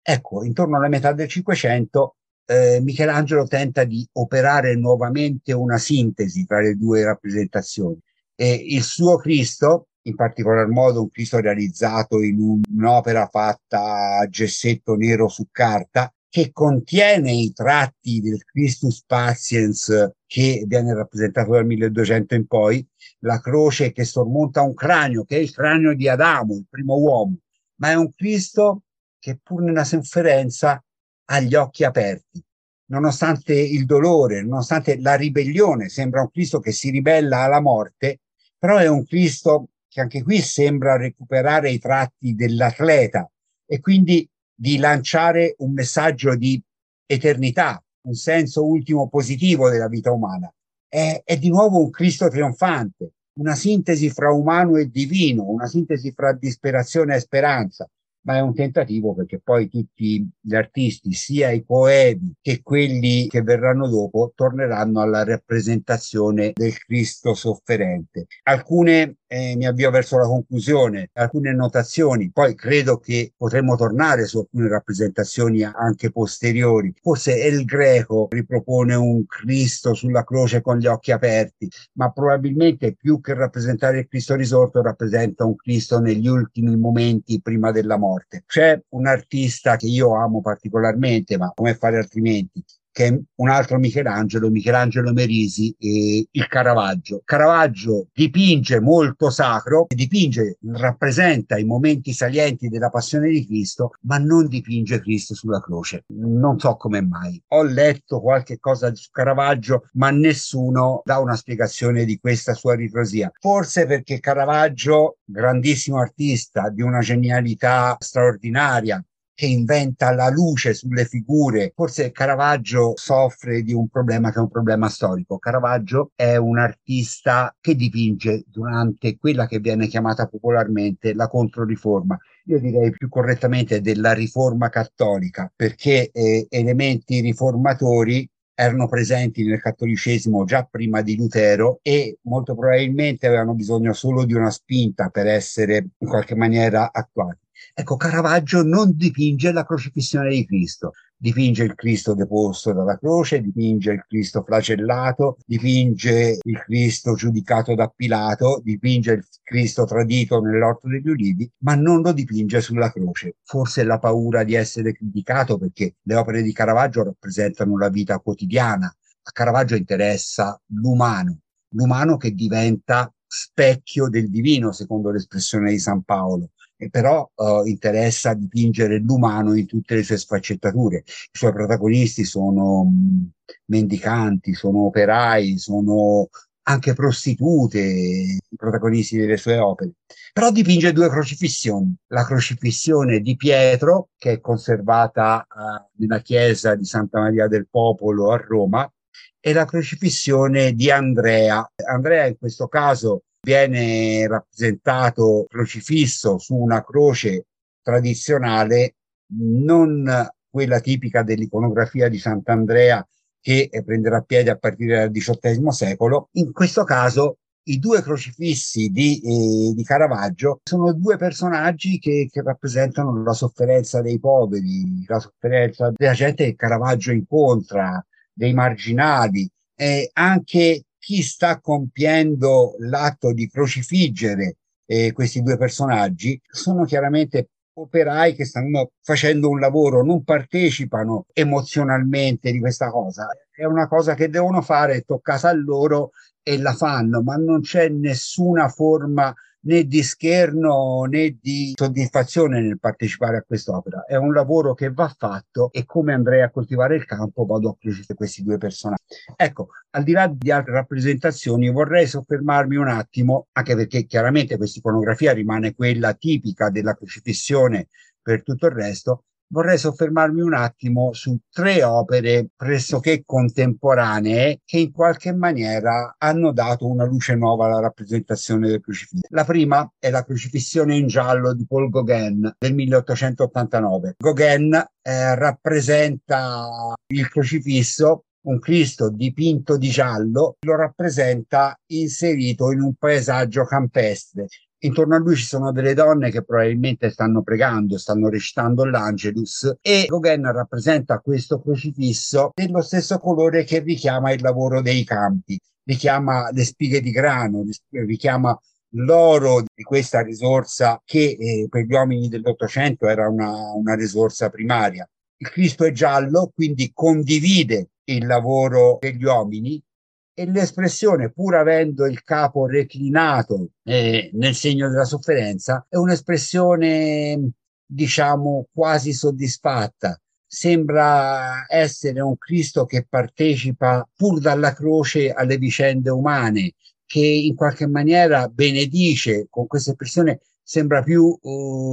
B: Ecco, intorno alla metà del Cinquecento eh, Michelangelo tenta di operare nuovamente una sintesi tra le due rappresentazioni e il suo Cristo, in particolar modo un Cristo realizzato in un, un'opera fatta a gessetto nero su carta, che contiene i tratti del Christus Patiens che viene rappresentato dal milleduecento in poi, la croce che sormonta un cranio, che è il cranio di Adamo, il primo uomo, ma è un Cristo che pur nella sofferenza ha gli occhi aperti. Nonostante il dolore, nonostante la ribellione, sembra un Cristo che si ribella alla morte, però è un Cristo che anche qui sembra recuperare i tratti dell'atleta e quindi di lanciare un messaggio di eternità, un senso ultimo positivo della vita umana. È, è di nuovo un Cristo trionfante, una sintesi fra umano e divino, una sintesi fra disperazione e speranza, ma è un tentativo perché poi tutti gli artisti, sia i coevi che quelli che verranno dopo, torneranno alla rappresentazione del Cristo sofferente. Alcune, eh, mi avvio verso la conclusione, alcune notazioni, poi credo che potremmo tornare su alcune rappresentazioni anche posteriori. Forse El Greco ripropone un Cristo sulla croce con gli occhi aperti, ma probabilmente più che rappresentare il Cristo risorto rappresenta un Cristo negli ultimi momenti prima della morte. C'è un artista che io amo particolarmente, ma come fare altrimenti, che è un altro Michelangelo, Michelangelo Merisi, e il Caravaggio. Caravaggio dipinge molto sacro, dipinge, rappresenta i momenti salienti della passione di Cristo, ma non dipinge Cristo sulla croce. Non so come mai. Ho letto qualche cosa su Caravaggio, ma nessuno dà una spiegazione di questa sua ritrosia. Forse perché Caravaggio, grandissimo artista, di una genialità straordinaria, che inventa la luce sulle figure. Forse Caravaggio soffre di un problema che è un problema storico. Caravaggio è un artista che dipinge durante quella che viene chiamata popolarmente la Controriforma. Io direi più correttamente della Riforma cattolica, perché eh, elementi riformatori erano presenti nel cattolicesimo già prima di Lutero e molto probabilmente avevano bisogno solo di una spinta per essere in qualche maniera attuati. Ecco, Caravaggio non dipinge la crocifissione di Cristo, dipinge il Cristo deposto dalla croce, dipinge il Cristo flagellato, dipinge il Cristo giudicato da Pilato, dipinge il Cristo tradito nell'Orto degli Ulivi, ma non lo dipinge sulla croce. Forse la paura di essere criticato, perché le opere di Caravaggio rappresentano la vita quotidiana. A Caravaggio interessa l'umano, l'umano che diventa specchio del divino, secondo l'espressione di San Paolo. E però uh, interessa dipingere l'umano in tutte le sue sfaccettature. I suoi protagonisti sono mh, mendicanti, sono operai, sono anche prostitute, i protagonisti delle sue opere. Però dipinge due crocifissioni. La crocifissione di Pietro, che è conservata uh, nella chiesa di Santa Maria del Popolo a Roma, e la crocifissione di Andrea. Andrea in questo caso viene rappresentato crocifisso su una croce tradizionale, non quella tipica dell'iconografia di Sant'Andrea che prenderà piede a partire dal diciottesimo secolo. In questo caso i due crocifissi di, eh, di Caravaggio sono due personaggi che, che rappresentano la sofferenza dei poveri, la sofferenza della gente che Caravaggio incontra, dei marginali, e anche chi sta compiendo l'atto di crocifiggere eh, questi due personaggi sono chiaramente operai che stanno facendo un lavoro, non partecipano emozionalmente di questa cosa. È una cosa che devono fare, toccata a loro e la fanno, ma non c'è nessuna forma né di scherno né di soddisfazione nel partecipare a quest'opera. È un lavoro che va fatto e come andrei a coltivare il campo vado a crescere questi due personaggi. Ecco, al di là di altre rappresentazioni vorrei soffermarmi un attimo, anche perché chiaramente questa iconografia rimane quella tipica della crocifissione per tutto il resto, vorrei soffermarmi un attimo su tre opere pressoché contemporanee che in qualche maniera hanno dato una luce nuova alla rappresentazione del crocifisso. La prima è la crocifissione in giallo di Paul Gauguin del milleottocentottantanove. Gauguin eh, rappresenta il crocifisso, un Cristo dipinto di giallo, lo rappresenta inserito in un paesaggio campestre Intorno a lui ci sono delle donne che probabilmente stanno pregando, stanno recitando l'Angelus, e Gauguin rappresenta questo crocifisso dello stesso colore che richiama il lavoro dei campi, richiama le spighe di grano, richiama l'oro di questa risorsa che eh, per gli uomini dell'Ottocento era una, una risorsa primaria. Il Cristo è giallo, quindi condivide il lavoro degli uomini, e l'espressione, pur avendo il capo reclinato eh, nel segno della sofferenza, è un'espressione, diciamo, quasi soddisfatta. Sembra essere un Cristo che partecipa pur dalla croce alle vicende umane, che in qualche maniera benedice. Con questa espressione sembra più uh,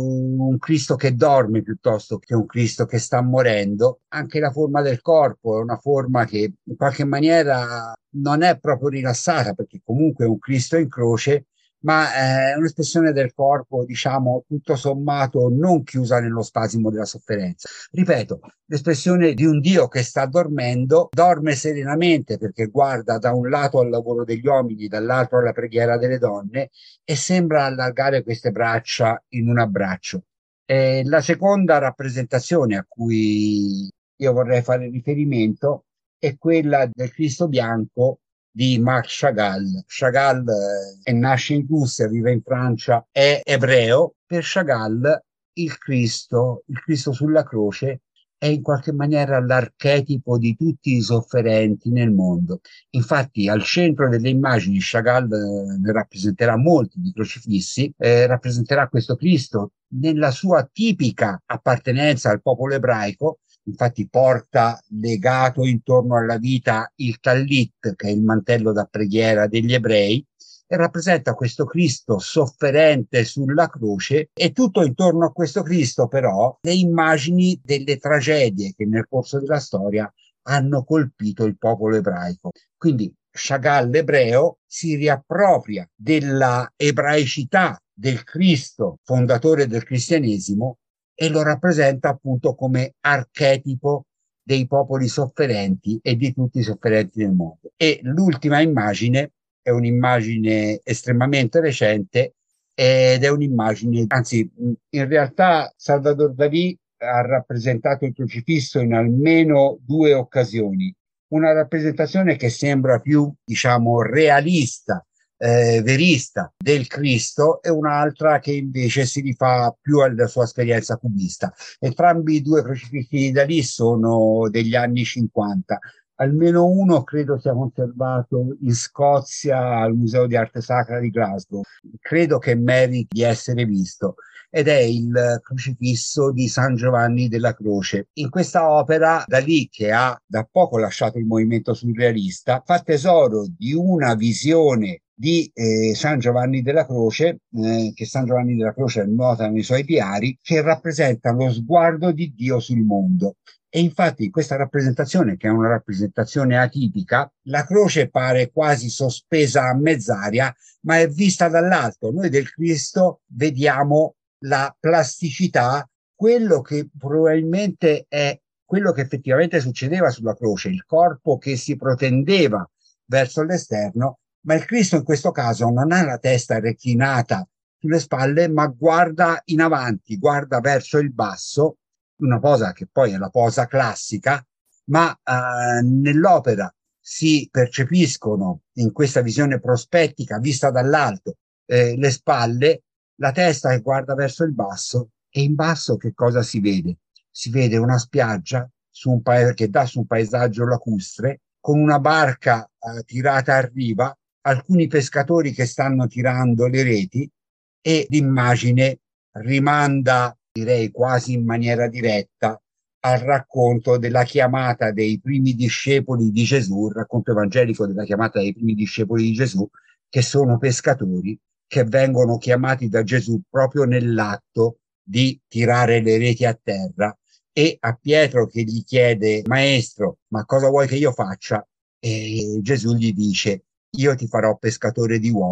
B: un Cristo che dorme piuttosto che un Cristo che sta morendo. Anche la forma del corpo è una forma che in qualche maniera non è proprio rilassata, perché comunque è un Cristo in croce, ma è un'espressione del corpo, diciamo, tutto sommato non chiusa nello spasimo della sofferenza. Ripeto, l'espressione di un Dio che sta dormendo, dorme serenamente perché guarda da un lato al lavoro degli uomini, dall'altro alla preghiera delle donne, e sembra allargare queste braccia in un abbraccio. E la seconda rappresentazione a cui io vorrei fare riferimento è quella del Cristo bianco di Marc Chagall. Chagall eh, nasce in Russia, vive in Francia, è ebreo. Per Chagall il Cristo, il Cristo sulla croce, è in qualche maniera l'archetipo di tutti i sofferenti nel mondo. Infatti al centro delle immagini Chagall eh, ne rappresenterà molti di crocifissi, eh, rappresenterà questo Cristo nella sua tipica appartenenza al popolo ebraico. Infatti porta legato intorno alla vita il tallit, che è il mantello da preghiera degli ebrei, e rappresenta questo Cristo sofferente sulla croce, e tutto intorno a questo Cristo però le immagini delle tragedie che nel corso della storia hanno colpito il popolo ebraico. Quindi Chagall ebreo si riappropria della ebraicità del Cristo fondatore del cristianesimo e lo rappresenta appunto come archetipo dei popoli sofferenti e di tutti i sofferenti del mondo. E l'ultima immagine è un'immagine estremamente recente ed è un'immagine, anzi, in realtà Salvador Dalì ha rappresentato il crocifisso in almeno due occasioni. Una rappresentazione che sembra più, diciamo, realista, Eh, verista del Cristo, e un'altra che invece si rifà più alla sua esperienza cubista. Entrambi i due crocifissi di Dalì sono degli anni cinquanta. Almeno uno credo sia conservato in Scozia al Museo di Arte Sacra di Glasgow. Credo che meriti di essere visto, ed è il crocifisso di San Giovanni della Croce. In questa opera Dalì, che ha da poco lasciato il movimento surrealista, fa tesoro di una visione di eh, San Giovanni della Croce, eh, che San Giovanni della Croce nota nei suoi diari, che rappresenta lo sguardo di Dio sul mondo. E infatti in questa rappresentazione, che è una rappresentazione atipica, la croce pare quasi sospesa a mezz'aria, ma è vista dall'alto. Noi del Cristo vediamo la plasticità, quello che probabilmente è quello che effettivamente succedeva sulla croce, il corpo che si protendeva verso l'esterno, ma il Cristo in questo caso non ha la testa reclinata sulle spalle, ma guarda in avanti, guarda verso il basso, una posa che poi è la posa classica, ma eh, nell'opera si percepiscono in questa visione prospettica vista dall'alto eh, le spalle, la testa che guarda verso il basso, e in basso che cosa si vede? Si vede una spiaggia su un pa- che dà su un paesaggio lacustre, con una barca eh, tirata a riva, alcuni pescatori che stanno tirando le reti, e l'immagine rimanda, direi quasi in maniera diretta, al racconto della chiamata dei primi discepoli di Gesù, il racconto evangelico della chiamata dei primi discepoli di Gesù, che sono pescatori che vengono chiamati da Gesù proprio nell'atto di tirare le reti a terra, e a Pietro che gli chiede: maestro, ma cosa vuoi che io faccia? E Gesù gli dice: io ti farò pescatore di uomini.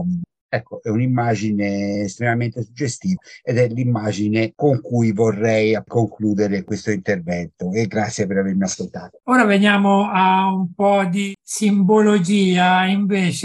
B: Ecco, è un'immagine estremamente suggestiva ed è l'immagine con cui vorrei concludere questo intervento, e grazie per avermi ascoltato.
A: Ora veniamo a un po' di simbologia invece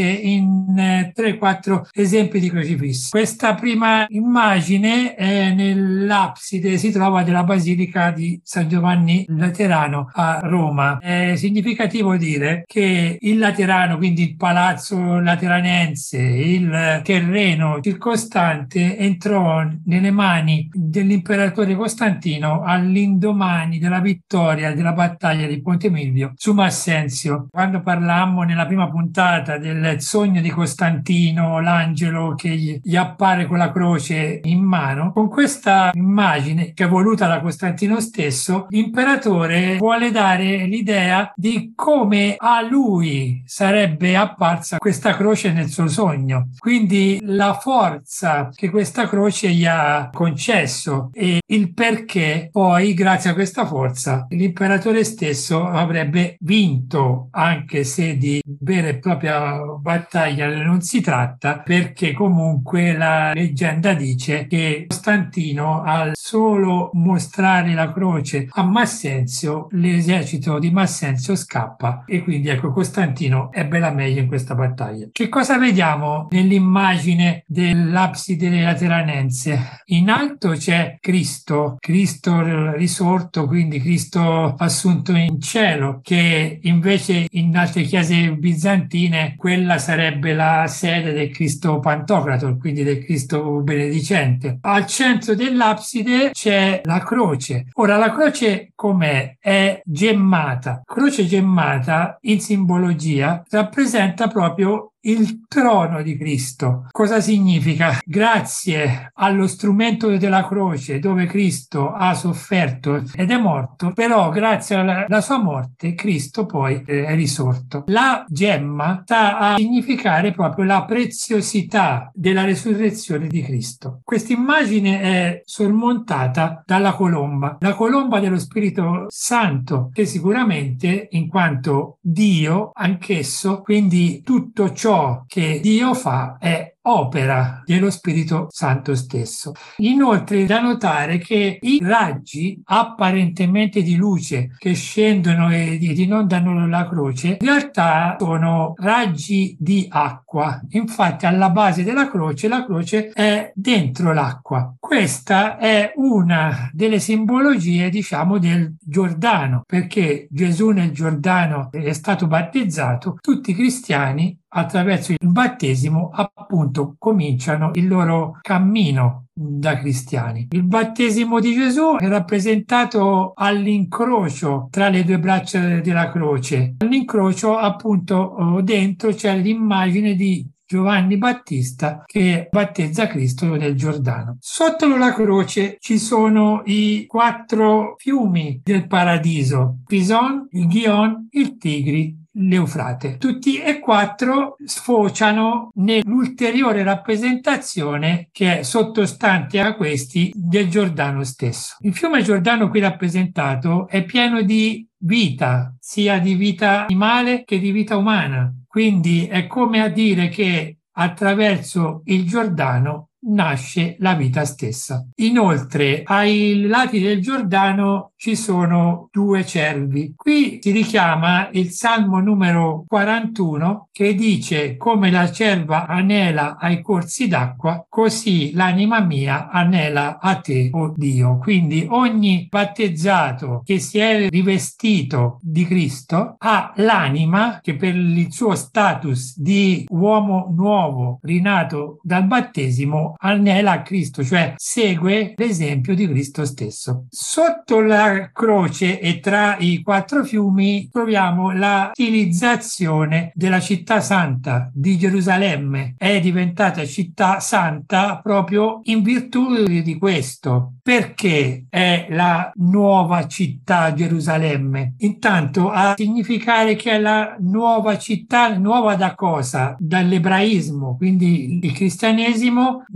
A: in tre quattro esempi di crocifissi. Questa prima immagine è nell'abside, si trova della Basilica di San Giovanni Laterano a Roma. È significativo dire che il Laterano, quindi il palazzo lateranense, il terreno circostante, entrò nelle mani dell'imperatore Costantino all'indomani della vittoria della battaglia di Ponte Milvio su Massenzio. Quando parlammo nella prima puntata del sogno di Costantino, l'angelo che gli, gli appare con la croce in mano, con questa immagine che è voluta da Costantino stesso, l'imperatore vuole dare l'idea di come a lui sarebbe apparsa questa croce nel suo sogno. Quindi la forza che questa croce gli ha concesso e il perché poi, grazie a questa forza, l'imperatore stesso avrebbe vinto, anche se di vera e propria battaglia non si tratta, perché comunque la leggenda dice che Costantino, al solo mostrare la croce a Massenzio, l'esercito di Massenzio scappa e quindi ecco Costantino ebbe la meglio in questa battaglia. Che cosa vediamo nell'immagine dell'abside lateranense? In alto c'è Cristo, Cristo risorto, quindi Cristo assunto in cielo, che invece in altre chiese bizantine quella sarebbe la sede del Cristo Pantocrator, quindi del Cristo benedicente. Al centro dell'abside c'è la croce. Ora la croce com'è? È gemmata. Croce gemmata in simbologia rappresenta proprio il trono di Cristo. Cosa significa? Grazie allo strumento della croce, dove Cristo ha sofferto ed è morto, però grazie alla, alla sua morte Cristo poi eh, è risorto. La gemma sta a significare proprio la preziosità della resurrezione di Cristo. Questa immagine è sormontata dalla colomba, la colomba dello Spirito Santo, che sicuramente, in quanto Dio anch'esso, quindi tutto ciò che Dio fa è opera dello Spirito Santo stesso. Inoltre da notare che i raggi apparentemente di luce che scendono e inondano la croce in realtà sono raggi di acqua. Infatti alla base della croce la croce è dentro l'acqua. Questa è una delle simbologie, diciamo, del Giordano, perché Gesù nel Giordano è stato battezzato, tutti i cristiani attraverso il battesimo appunto cominciano il loro cammino da cristiani. Il battesimo di Gesù è rappresentato all'incrocio tra le due braccia della croce. All'incrocio appunto dentro c'è l'immagine di Giovanni Battista che battezza Cristo nel Giordano. Sotto la croce ci sono i quattro fiumi del paradiso: Pison, il Gihon, il Tigri, l'Eufrate. Tutti e quattro sfociano nell'ulteriore rappresentazione che è sottostante a questi del Giordano stesso. Il fiume Giordano qui rappresentato è pieno di vita, sia di vita animale che di vita umana. Quindi è come a dire che attraverso il Giordano nasce la vita stessa. Inoltre, ai lati del Giordano ci sono due cervi. Qui si richiama il Salmo numero quarantuno che dice: come la cerva anela ai corsi d'acqua, così l'anima mia anela a te, o Dio. Quindi ogni battezzato che si è rivestito di Cristo ha l'anima che per il suo status di uomo nuovo rinato dal battesimo anela a Cristo, cioè segue l'esempio di Cristo stesso. Sotto la croce e tra i quattro fiumi troviamo la stilizzazione della città santa di Gerusalemme. È diventata città santa proprio in virtù di questo. Perché è la nuova città Gerusalemme? Intanto a significare che è la nuova città, nuova da cosa? Dall'ebraismo, quindi il cristianesimo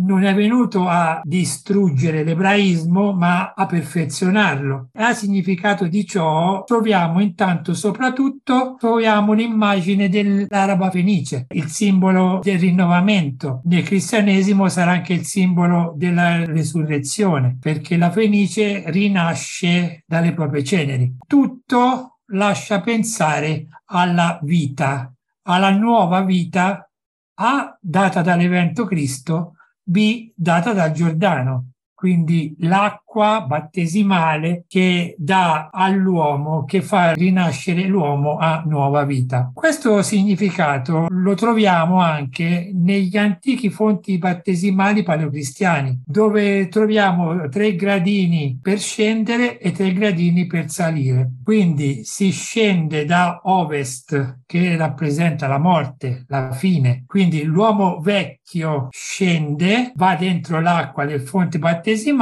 A: non è venuto a distruggere l'ebraismo, ma a perfezionarlo. A significato di ciò troviamo intanto soprattutto troviamo l'immagine dell'araba fenice, il simbolo del rinnovamento. Nel cristianesimo sarà anche il simbolo della resurrezione, perché la fenice rinasce dalle proprie ceneri. Tutto lascia pensare alla vita, alla nuova vita, A data dall'evento Cristo, B data dal Giordano. Quindi l'acqua battesimale che dà all'uomo, che fa rinascere l'uomo a nuova vita. Questo significato lo troviamo anche negli antichi fonti battesimali paleocristiani, dove troviamo tre gradini per scendere e tre gradini per salire. Quindi si scende da ovest, che rappresenta la morte, la fine. Quindi l'uomo vecchio scende, va dentro l'acqua del fonte battesimale,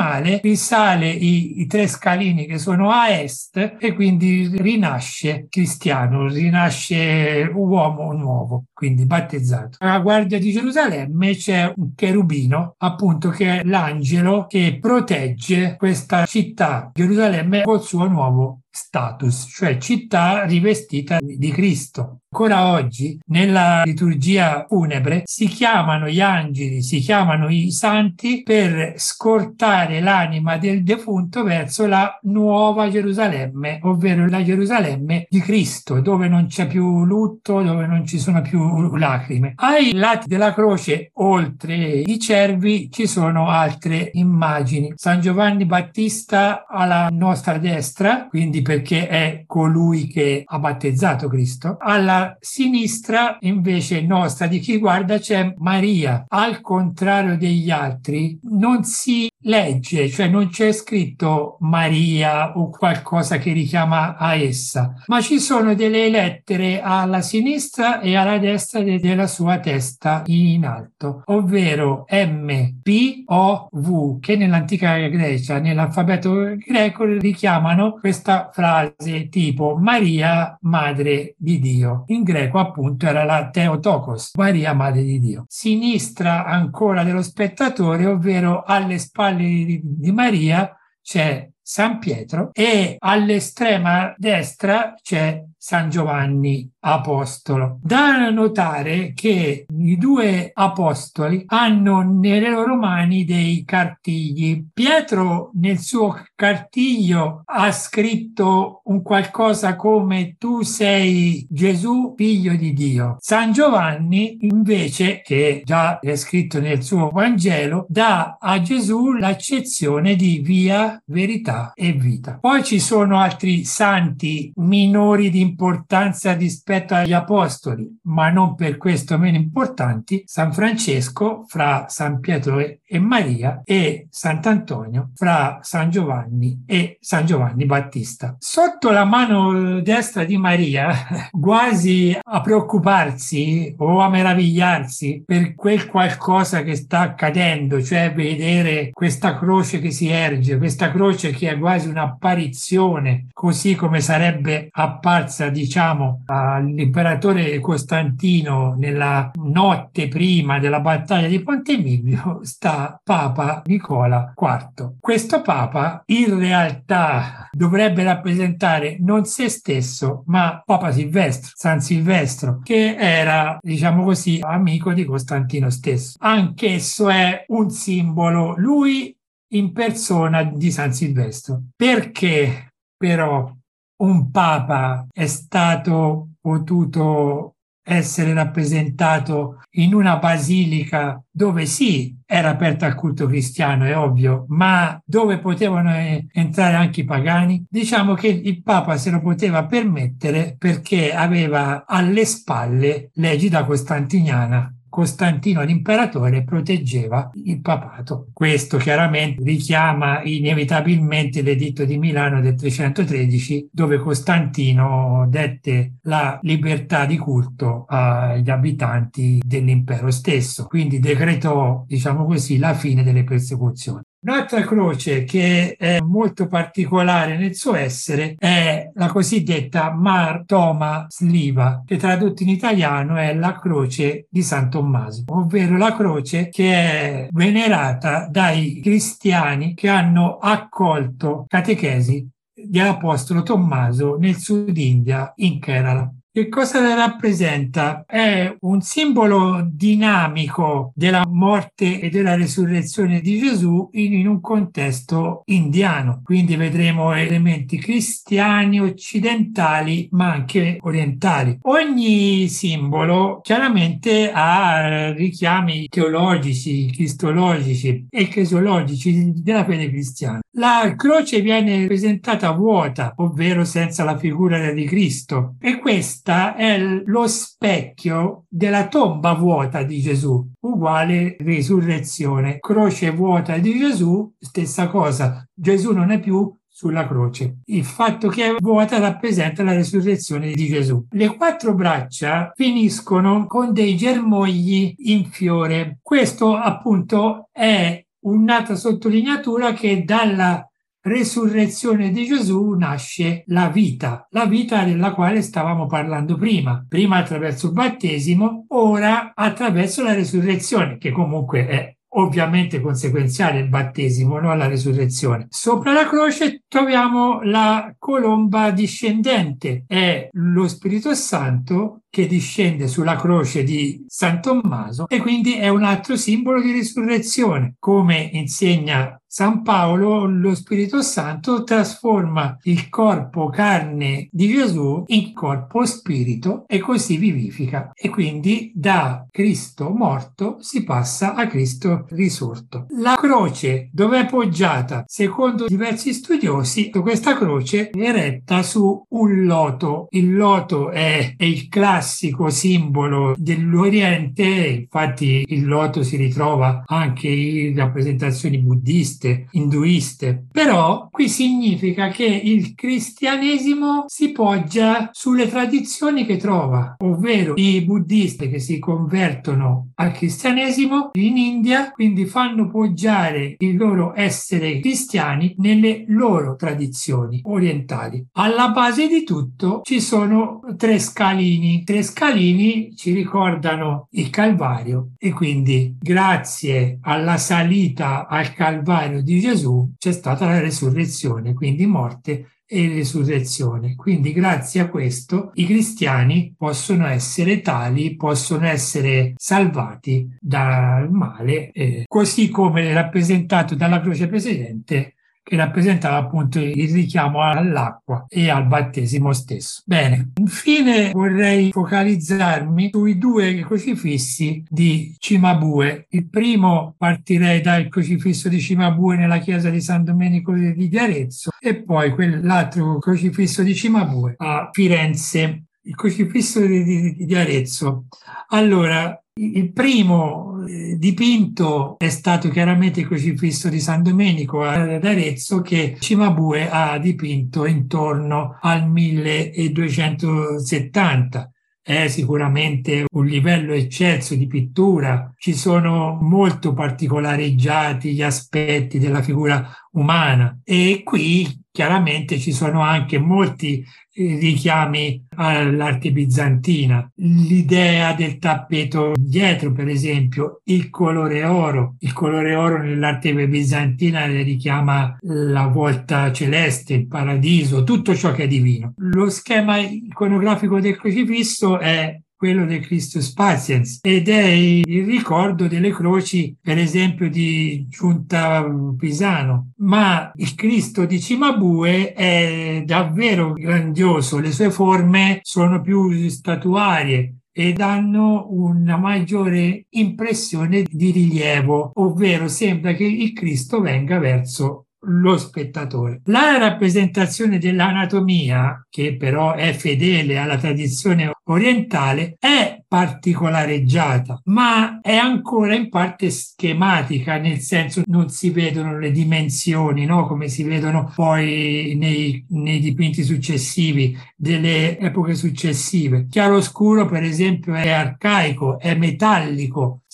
A: risale i, i tre scalini che sono a est e quindi rinasce cristiano, rinasce uomo nuovo, quindi battezzato. Alla guardia di Gerusalemme c'è un cherubino, appunto, che è l'angelo che protegge questa città, Gerusalemme, col suo nuovo status, cioè città rivestita di Cristo. Ancora oggi nella liturgia funebre si chiamano gli angeli, si chiamano i santi per scortare l'anima del defunto verso la nuova Gerusalemme, ovvero la Gerusalemme di Cristo, dove non c'è più lutto, dove non ci sono più lacrime. Ai lati della croce, oltre i cervi, ci sono altre immagini. San Giovanni Battista alla nostra destra, quindi perché è colui che ha battezzato Cristo. Alla sinistra, invece nostra, di chi guarda, c'è Maria. Al contrario degli altri, non si legge, cioè non c'è scritto Maria o qualcosa che richiama a essa, ma ci sono delle lettere alla sinistra e alla destra de- della sua testa in alto, ovvero M, P, O, V, che nell'antica Grecia, nell'alfabeto greco, richiamano questa frase tipo Maria, madre di Dio. In greco appunto era la Theotokos, Maria, madre di Dio. Sinistra ancora dello spettatore, ovvero alle spalle di, di Maria, c'è San Pietro e all'estrema destra c'è San Giovanni Apostolo. Da notare che i due apostoli hanno nelle loro mani dei cartigli. Pietro nel suo cartiglio ha scritto un qualcosa come tu sei Gesù, figlio di Dio. San Giovanni invece, che già è scritto nel suo Vangelo, dà a Gesù l'accezione di via, verità e vita. Poi ci sono altri santi minori di importanza rispetto agli apostoli, ma non per questo meno importanti: San Francesco fra San Pietro e Maria e Sant'Antonio fra San Giovanni e San Giovanni Battista. Sotto la mano destra di Maria, quasi a preoccuparsi o a meravigliarsi per quel qualcosa che sta accadendo, cioè vedere questa croce che si erge, questa croce che è quasi un'apparizione, così come sarebbe apparsa, diciamo, all'imperatore Costantino nella notte prima della battaglia di Ponte Milvio, sta Papa Nicola quarto. Questo Papa in realtà dovrebbe rappresentare non se stesso, ma Papa Silvestro, San Silvestro, che era, diciamo così, amico di Costantino stesso. Anch'esso è un simbolo, lui in persona di San Silvestro. Perché però un papa è stato potuto essere rappresentato in una basilica dove sì, era aperta al culto cristiano, è ovvio, ma dove potevano entrare anche i pagani? Diciamo che il Papa se lo poteva permettere perché aveva alle spalle l'egida costantiniana. Costantino l'imperatore proteggeva il papato. Questo chiaramente richiama inevitabilmente l'editto di Milano del trecentotredici, dove Costantino dette la libertà di culto agli abitanti dell'impero stesso, quindi decretò, diciamo così, la fine delle persecuzioni. Un'altra croce che è molto particolare nel suo essere è la cosiddetta Mar Thoma Sliva, che tradotto in italiano è la croce di San Tommaso, ovvero la croce che è venerata dai cristiani che hanno accolto catechesi dell'Apostolo Tommaso nel Sud India, in Kerala. Che cosa rappresenta? È un simbolo dinamico della morte e della resurrezione di Gesù in, in un contesto indiano. Quindi vedremo elementi cristiani, occidentali, ma anche orientali. Ogni simbolo chiaramente ha richiami teologici, cristologici e ecclesiologici della fede cristiana. La croce viene presentata vuota, ovvero senza la figura di Cristo, e questo è lo specchio della tomba vuota di Gesù, uguale risurrezione. Croce vuota di Gesù, stessa cosa, Gesù non è più sulla croce. Il fatto che è vuota rappresenta la risurrezione di Gesù. Le quattro braccia finiscono con dei germogli in fiore. Questo appunto è un'altra sottolineatura che dalla resurrezione di Gesù nasce la vita, la vita della quale stavamo parlando prima, prima attraverso il battesimo, ora attraverso la resurrezione, che comunque è ovviamente conseguenziale il battesimo, no? Alla resurrezione. Sopra la croce troviamo la colomba discendente, è lo Spirito Santo che discende sulla croce di San Tommaso e quindi è un altro simbolo di risurrezione. Come insegna San Paolo, lo Spirito Santo trasforma il corpo carne di Gesù in corpo spirito e così vivifica. E quindi da Cristo morto si passa a Cristo risorto. La croce dove è poggiata, secondo diversi studiosi, questa croce è eretta su un loto. Il loto è, è il classico simbolo dell'Oriente, infatti il loto si ritrova anche in rappresentazioni buddiste, induiste, però qui significa che il cristianesimo si poggia sulle tradizioni che trova, ovvero i buddisti che si convertono al cristianesimo in India, quindi fanno poggiare il loro essere cristiani nelle loro tradizioni orientali. Alla base di tutto ci sono tre scalini. Tre scalini ci ricordano il Calvario e quindi grazie alla salita al Calvario di Gesù c'è stata la resurrezione, quindi morte e resurrezione. Quindi grazie a questo i cristiani possono essere tali, possono essere salvati dal male, eh, così come rappresentato dalla croce precedente, che rappresentava appunto il richiamo all'acqua e al battesimo stesso. Bene, infine vorrei focalizzarmi sui due crocifissi di Cimabue. Il primo partirei dal crocifisso di Cimabue nella chiesa di San Domenico di Arezzo e poi quell'altro crocifisso di Cimabue a Firenze. Il crocifisso di, di, di Arezzo. Allora, il primo dipinto è stato chiaramente il crocifisso di San Domenico ad Arezzo, che Cimabue ha dipinto intorno al milleduecentosettanta. È sicuramente un livello eccelso di pittura, ci sono molto particolareggiati gli aspetti della figura umana e qui chiaramente ci sono anche molti richiami all'arte bizantina. L'idea del tappeto dietro, per esempio, il colore oro. Il colore oro nell'arte bizantina richiama la volta celeste, il paradiso, tutto ciò che è divino. Lo schema iconografico del crocifisso è quello del Christus Patiens ed è il ricordo delle croci, per esempio, di Giunta Pisano. Ma il Cristo di Cimabue è davvero grandioso, le sue forme sono più statuarie e danno una maggiore impressione di rilievo, ovvero sembra che il Cristo venga verso lo spettatore. La rappresentazione dell'anatomia, che però è fedele alla tradizione orientale, è particolareggiata, ma è ancora in parte schematica, nel senso non si vedono le dimensioni, no? Come si vedono poi nei, nei dipinti successivi, delle epoche successive. Chiaroscuro, per esempio, è arcaico, è metallico,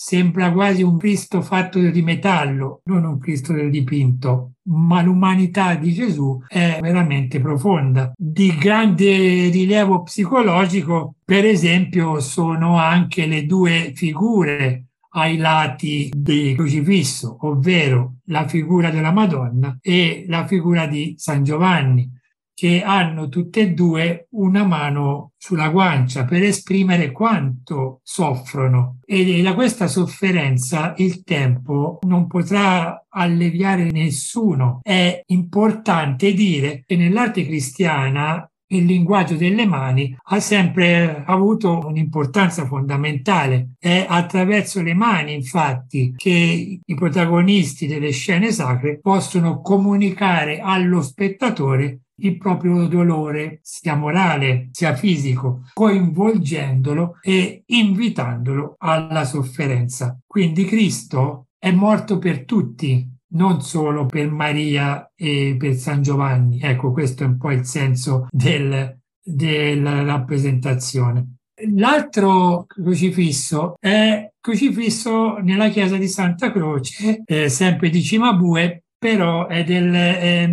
A: sembra quasi un Cristo fatto di metallo, non un Cristo del dipinto, ma l'umanità di Gesù è veramente profonda. Di grande rilievo psicologico, per esempio, sono anche le due figure ai lati del crocifisso, ovvero la figura della Madonna e la figura di San Giovanni, che hanno tutte e due una mano sulla guancia per esprimere quanto soffrono. E da questa sofferenza il tempo non potrà alleviare nessuno. È importante dire che nell'arte cristiana il linguaggio delle mani ha sempre avuto un'importanza fondamentale. È attraverso le mani, infatti, che i protagonisti delle scene sacre possono comunicare allo spettatore il proprio dolore, sia morale sia fisico, coinvolgendolo e invitandolo alla sofferenza. Quindi Cristo è morto per tutti, non solo per Maria e per San Giovanni. Ecco, questo è un po' il senso del, della rappresentazione. L'altro crocifisso è crocifisso nella chiesa di Santa Croce, eh, sempre di Cimabue, però è del eh,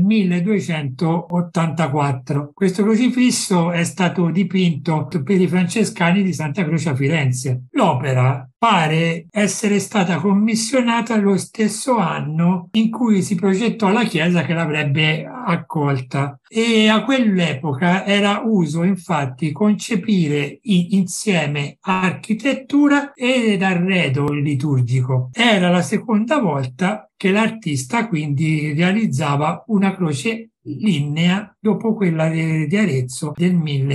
A: milleduecentottantaquattro. Questo crocifisso è stato dipinto per i francescani di Santa Croce a Firenze. L'opera pare essere stata commissionata lo stesso anno in cui si progettò la chiesa che l'avrebbe accolta, e a quell'epoca era uso infatti concepire insieme architettura ed arredo liturgico. Era la seconda volta che l'artista quindi realizzava una croce lignea dopo quella di Arezzo del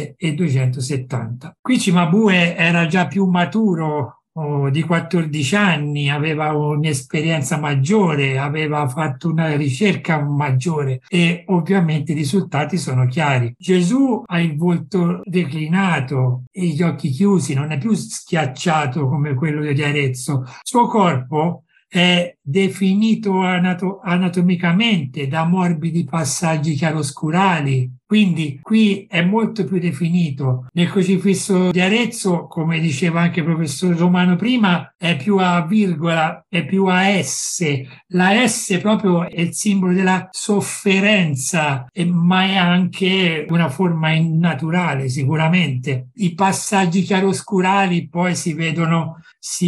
A: milleduecentosettanta. Qui Cimabue era già più maturo, oh, di quattordici anni, aveva un'esperienza maggiore, aveva fatto una ricerca maggiore e ovviamente i risultati sono chiari. Gesù ha il volto declinato e gli occhi chiusi, non è più schiacciato come quello di Arezzo. Il suo corpo è definito anato- anatomicamente da morbidi passaggi chiaroscurali, quindi qui è molto più definito. Nel crocifisso di Arezzo, come diceva anche il professor Romano prima, è più a virgola, è più a S. La S proprio è il simbolo della sofferenza, ma è anche una forma innaturale sicuramente. I passaggi chiaroscurali poi si vedono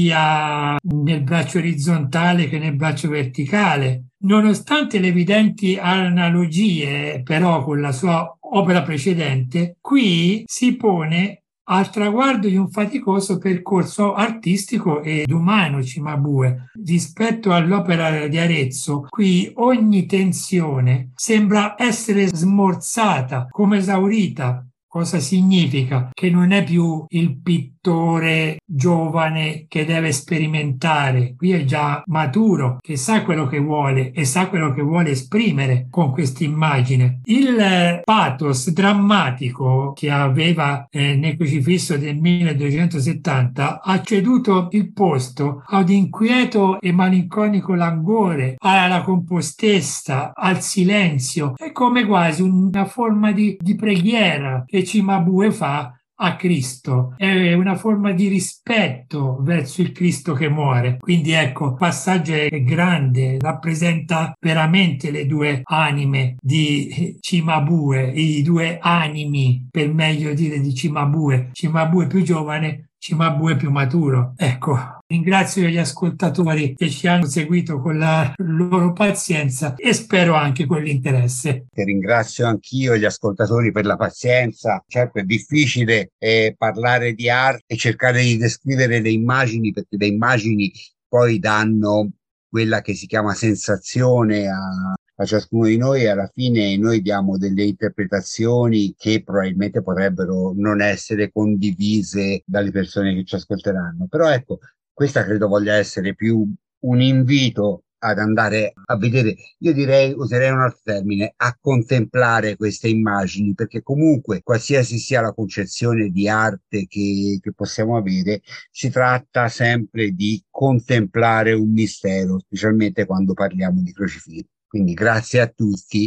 A: sia nel braccio orizzontale che nel braccio verticale. Nonostante le evidenti analogie però con la sua opera precedente, qui si pone al traguardo di un faticoso percorso artistico ed umano Cimabue. Rispetto all'opera di Arezzo, qui ogni tensione sembra essere smorzata, come esaurita. Cosa significa? Che non è più il pittore giovane che deve sperimentare, qui è già maturo, che sa quello che vuole e sa quello che vuole esprimere con questa immagine. Il pathos drammatico che aveva eh, nel crocifisso del milleduecentosettanta ha ceduto il posto ad inquieto e malinconico languore, alla compostezza, al silenzio. È come quasi una forma di, di preghiera che Cimabue fa a Cristo, è una forma di rispetto verso il Cristo che muore. Quindi ecco, il passaggio è grande, rappresenta veramente le due anime di Cimabue, i due animi, per meglio dire, di Cimabue. Cimabue più giovane, Cimabue più maturo. Ecco, ringrazio gli ascoltatori che ci hanno seguito con la loro pazienza e spero anche con l'interesse.
B: Ti ringrazio anch'io gli ascoltatori per la pazienza. Certo è difficile eh, parlare di arte e cercare di descrivere le immagini, perché le immagini poi danno quella che si chiama sensazione a, a ciascuno di noi, e alla fine noi diamo delle interpretazioni che probabilmente potrebbero non essere condivise dalle persone che ci ascolteranno. Però ecco, questa credo voglia essere più un invito ad andare a vedere, io direi, userei un altro termine, a contemplare queste immagini, perché comunque qualsiasi sia la concezione di arte che, che possiamo avere, si tratta sempre di contemplare un mistero, specialmente quando parliamo di crocifisso. Quindi grazie a tutti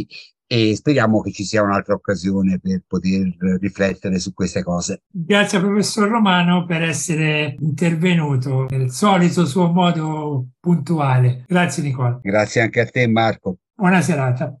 B: e speriamo che ci sia un'altra occasione per poter riflettere su queste cose.
A: Grazie al professor Romano per essere intervenuto nel solito suo modo puntuale. Grazie Nicola.
B: Grazie anche a te, Marco.
A: Buona serata.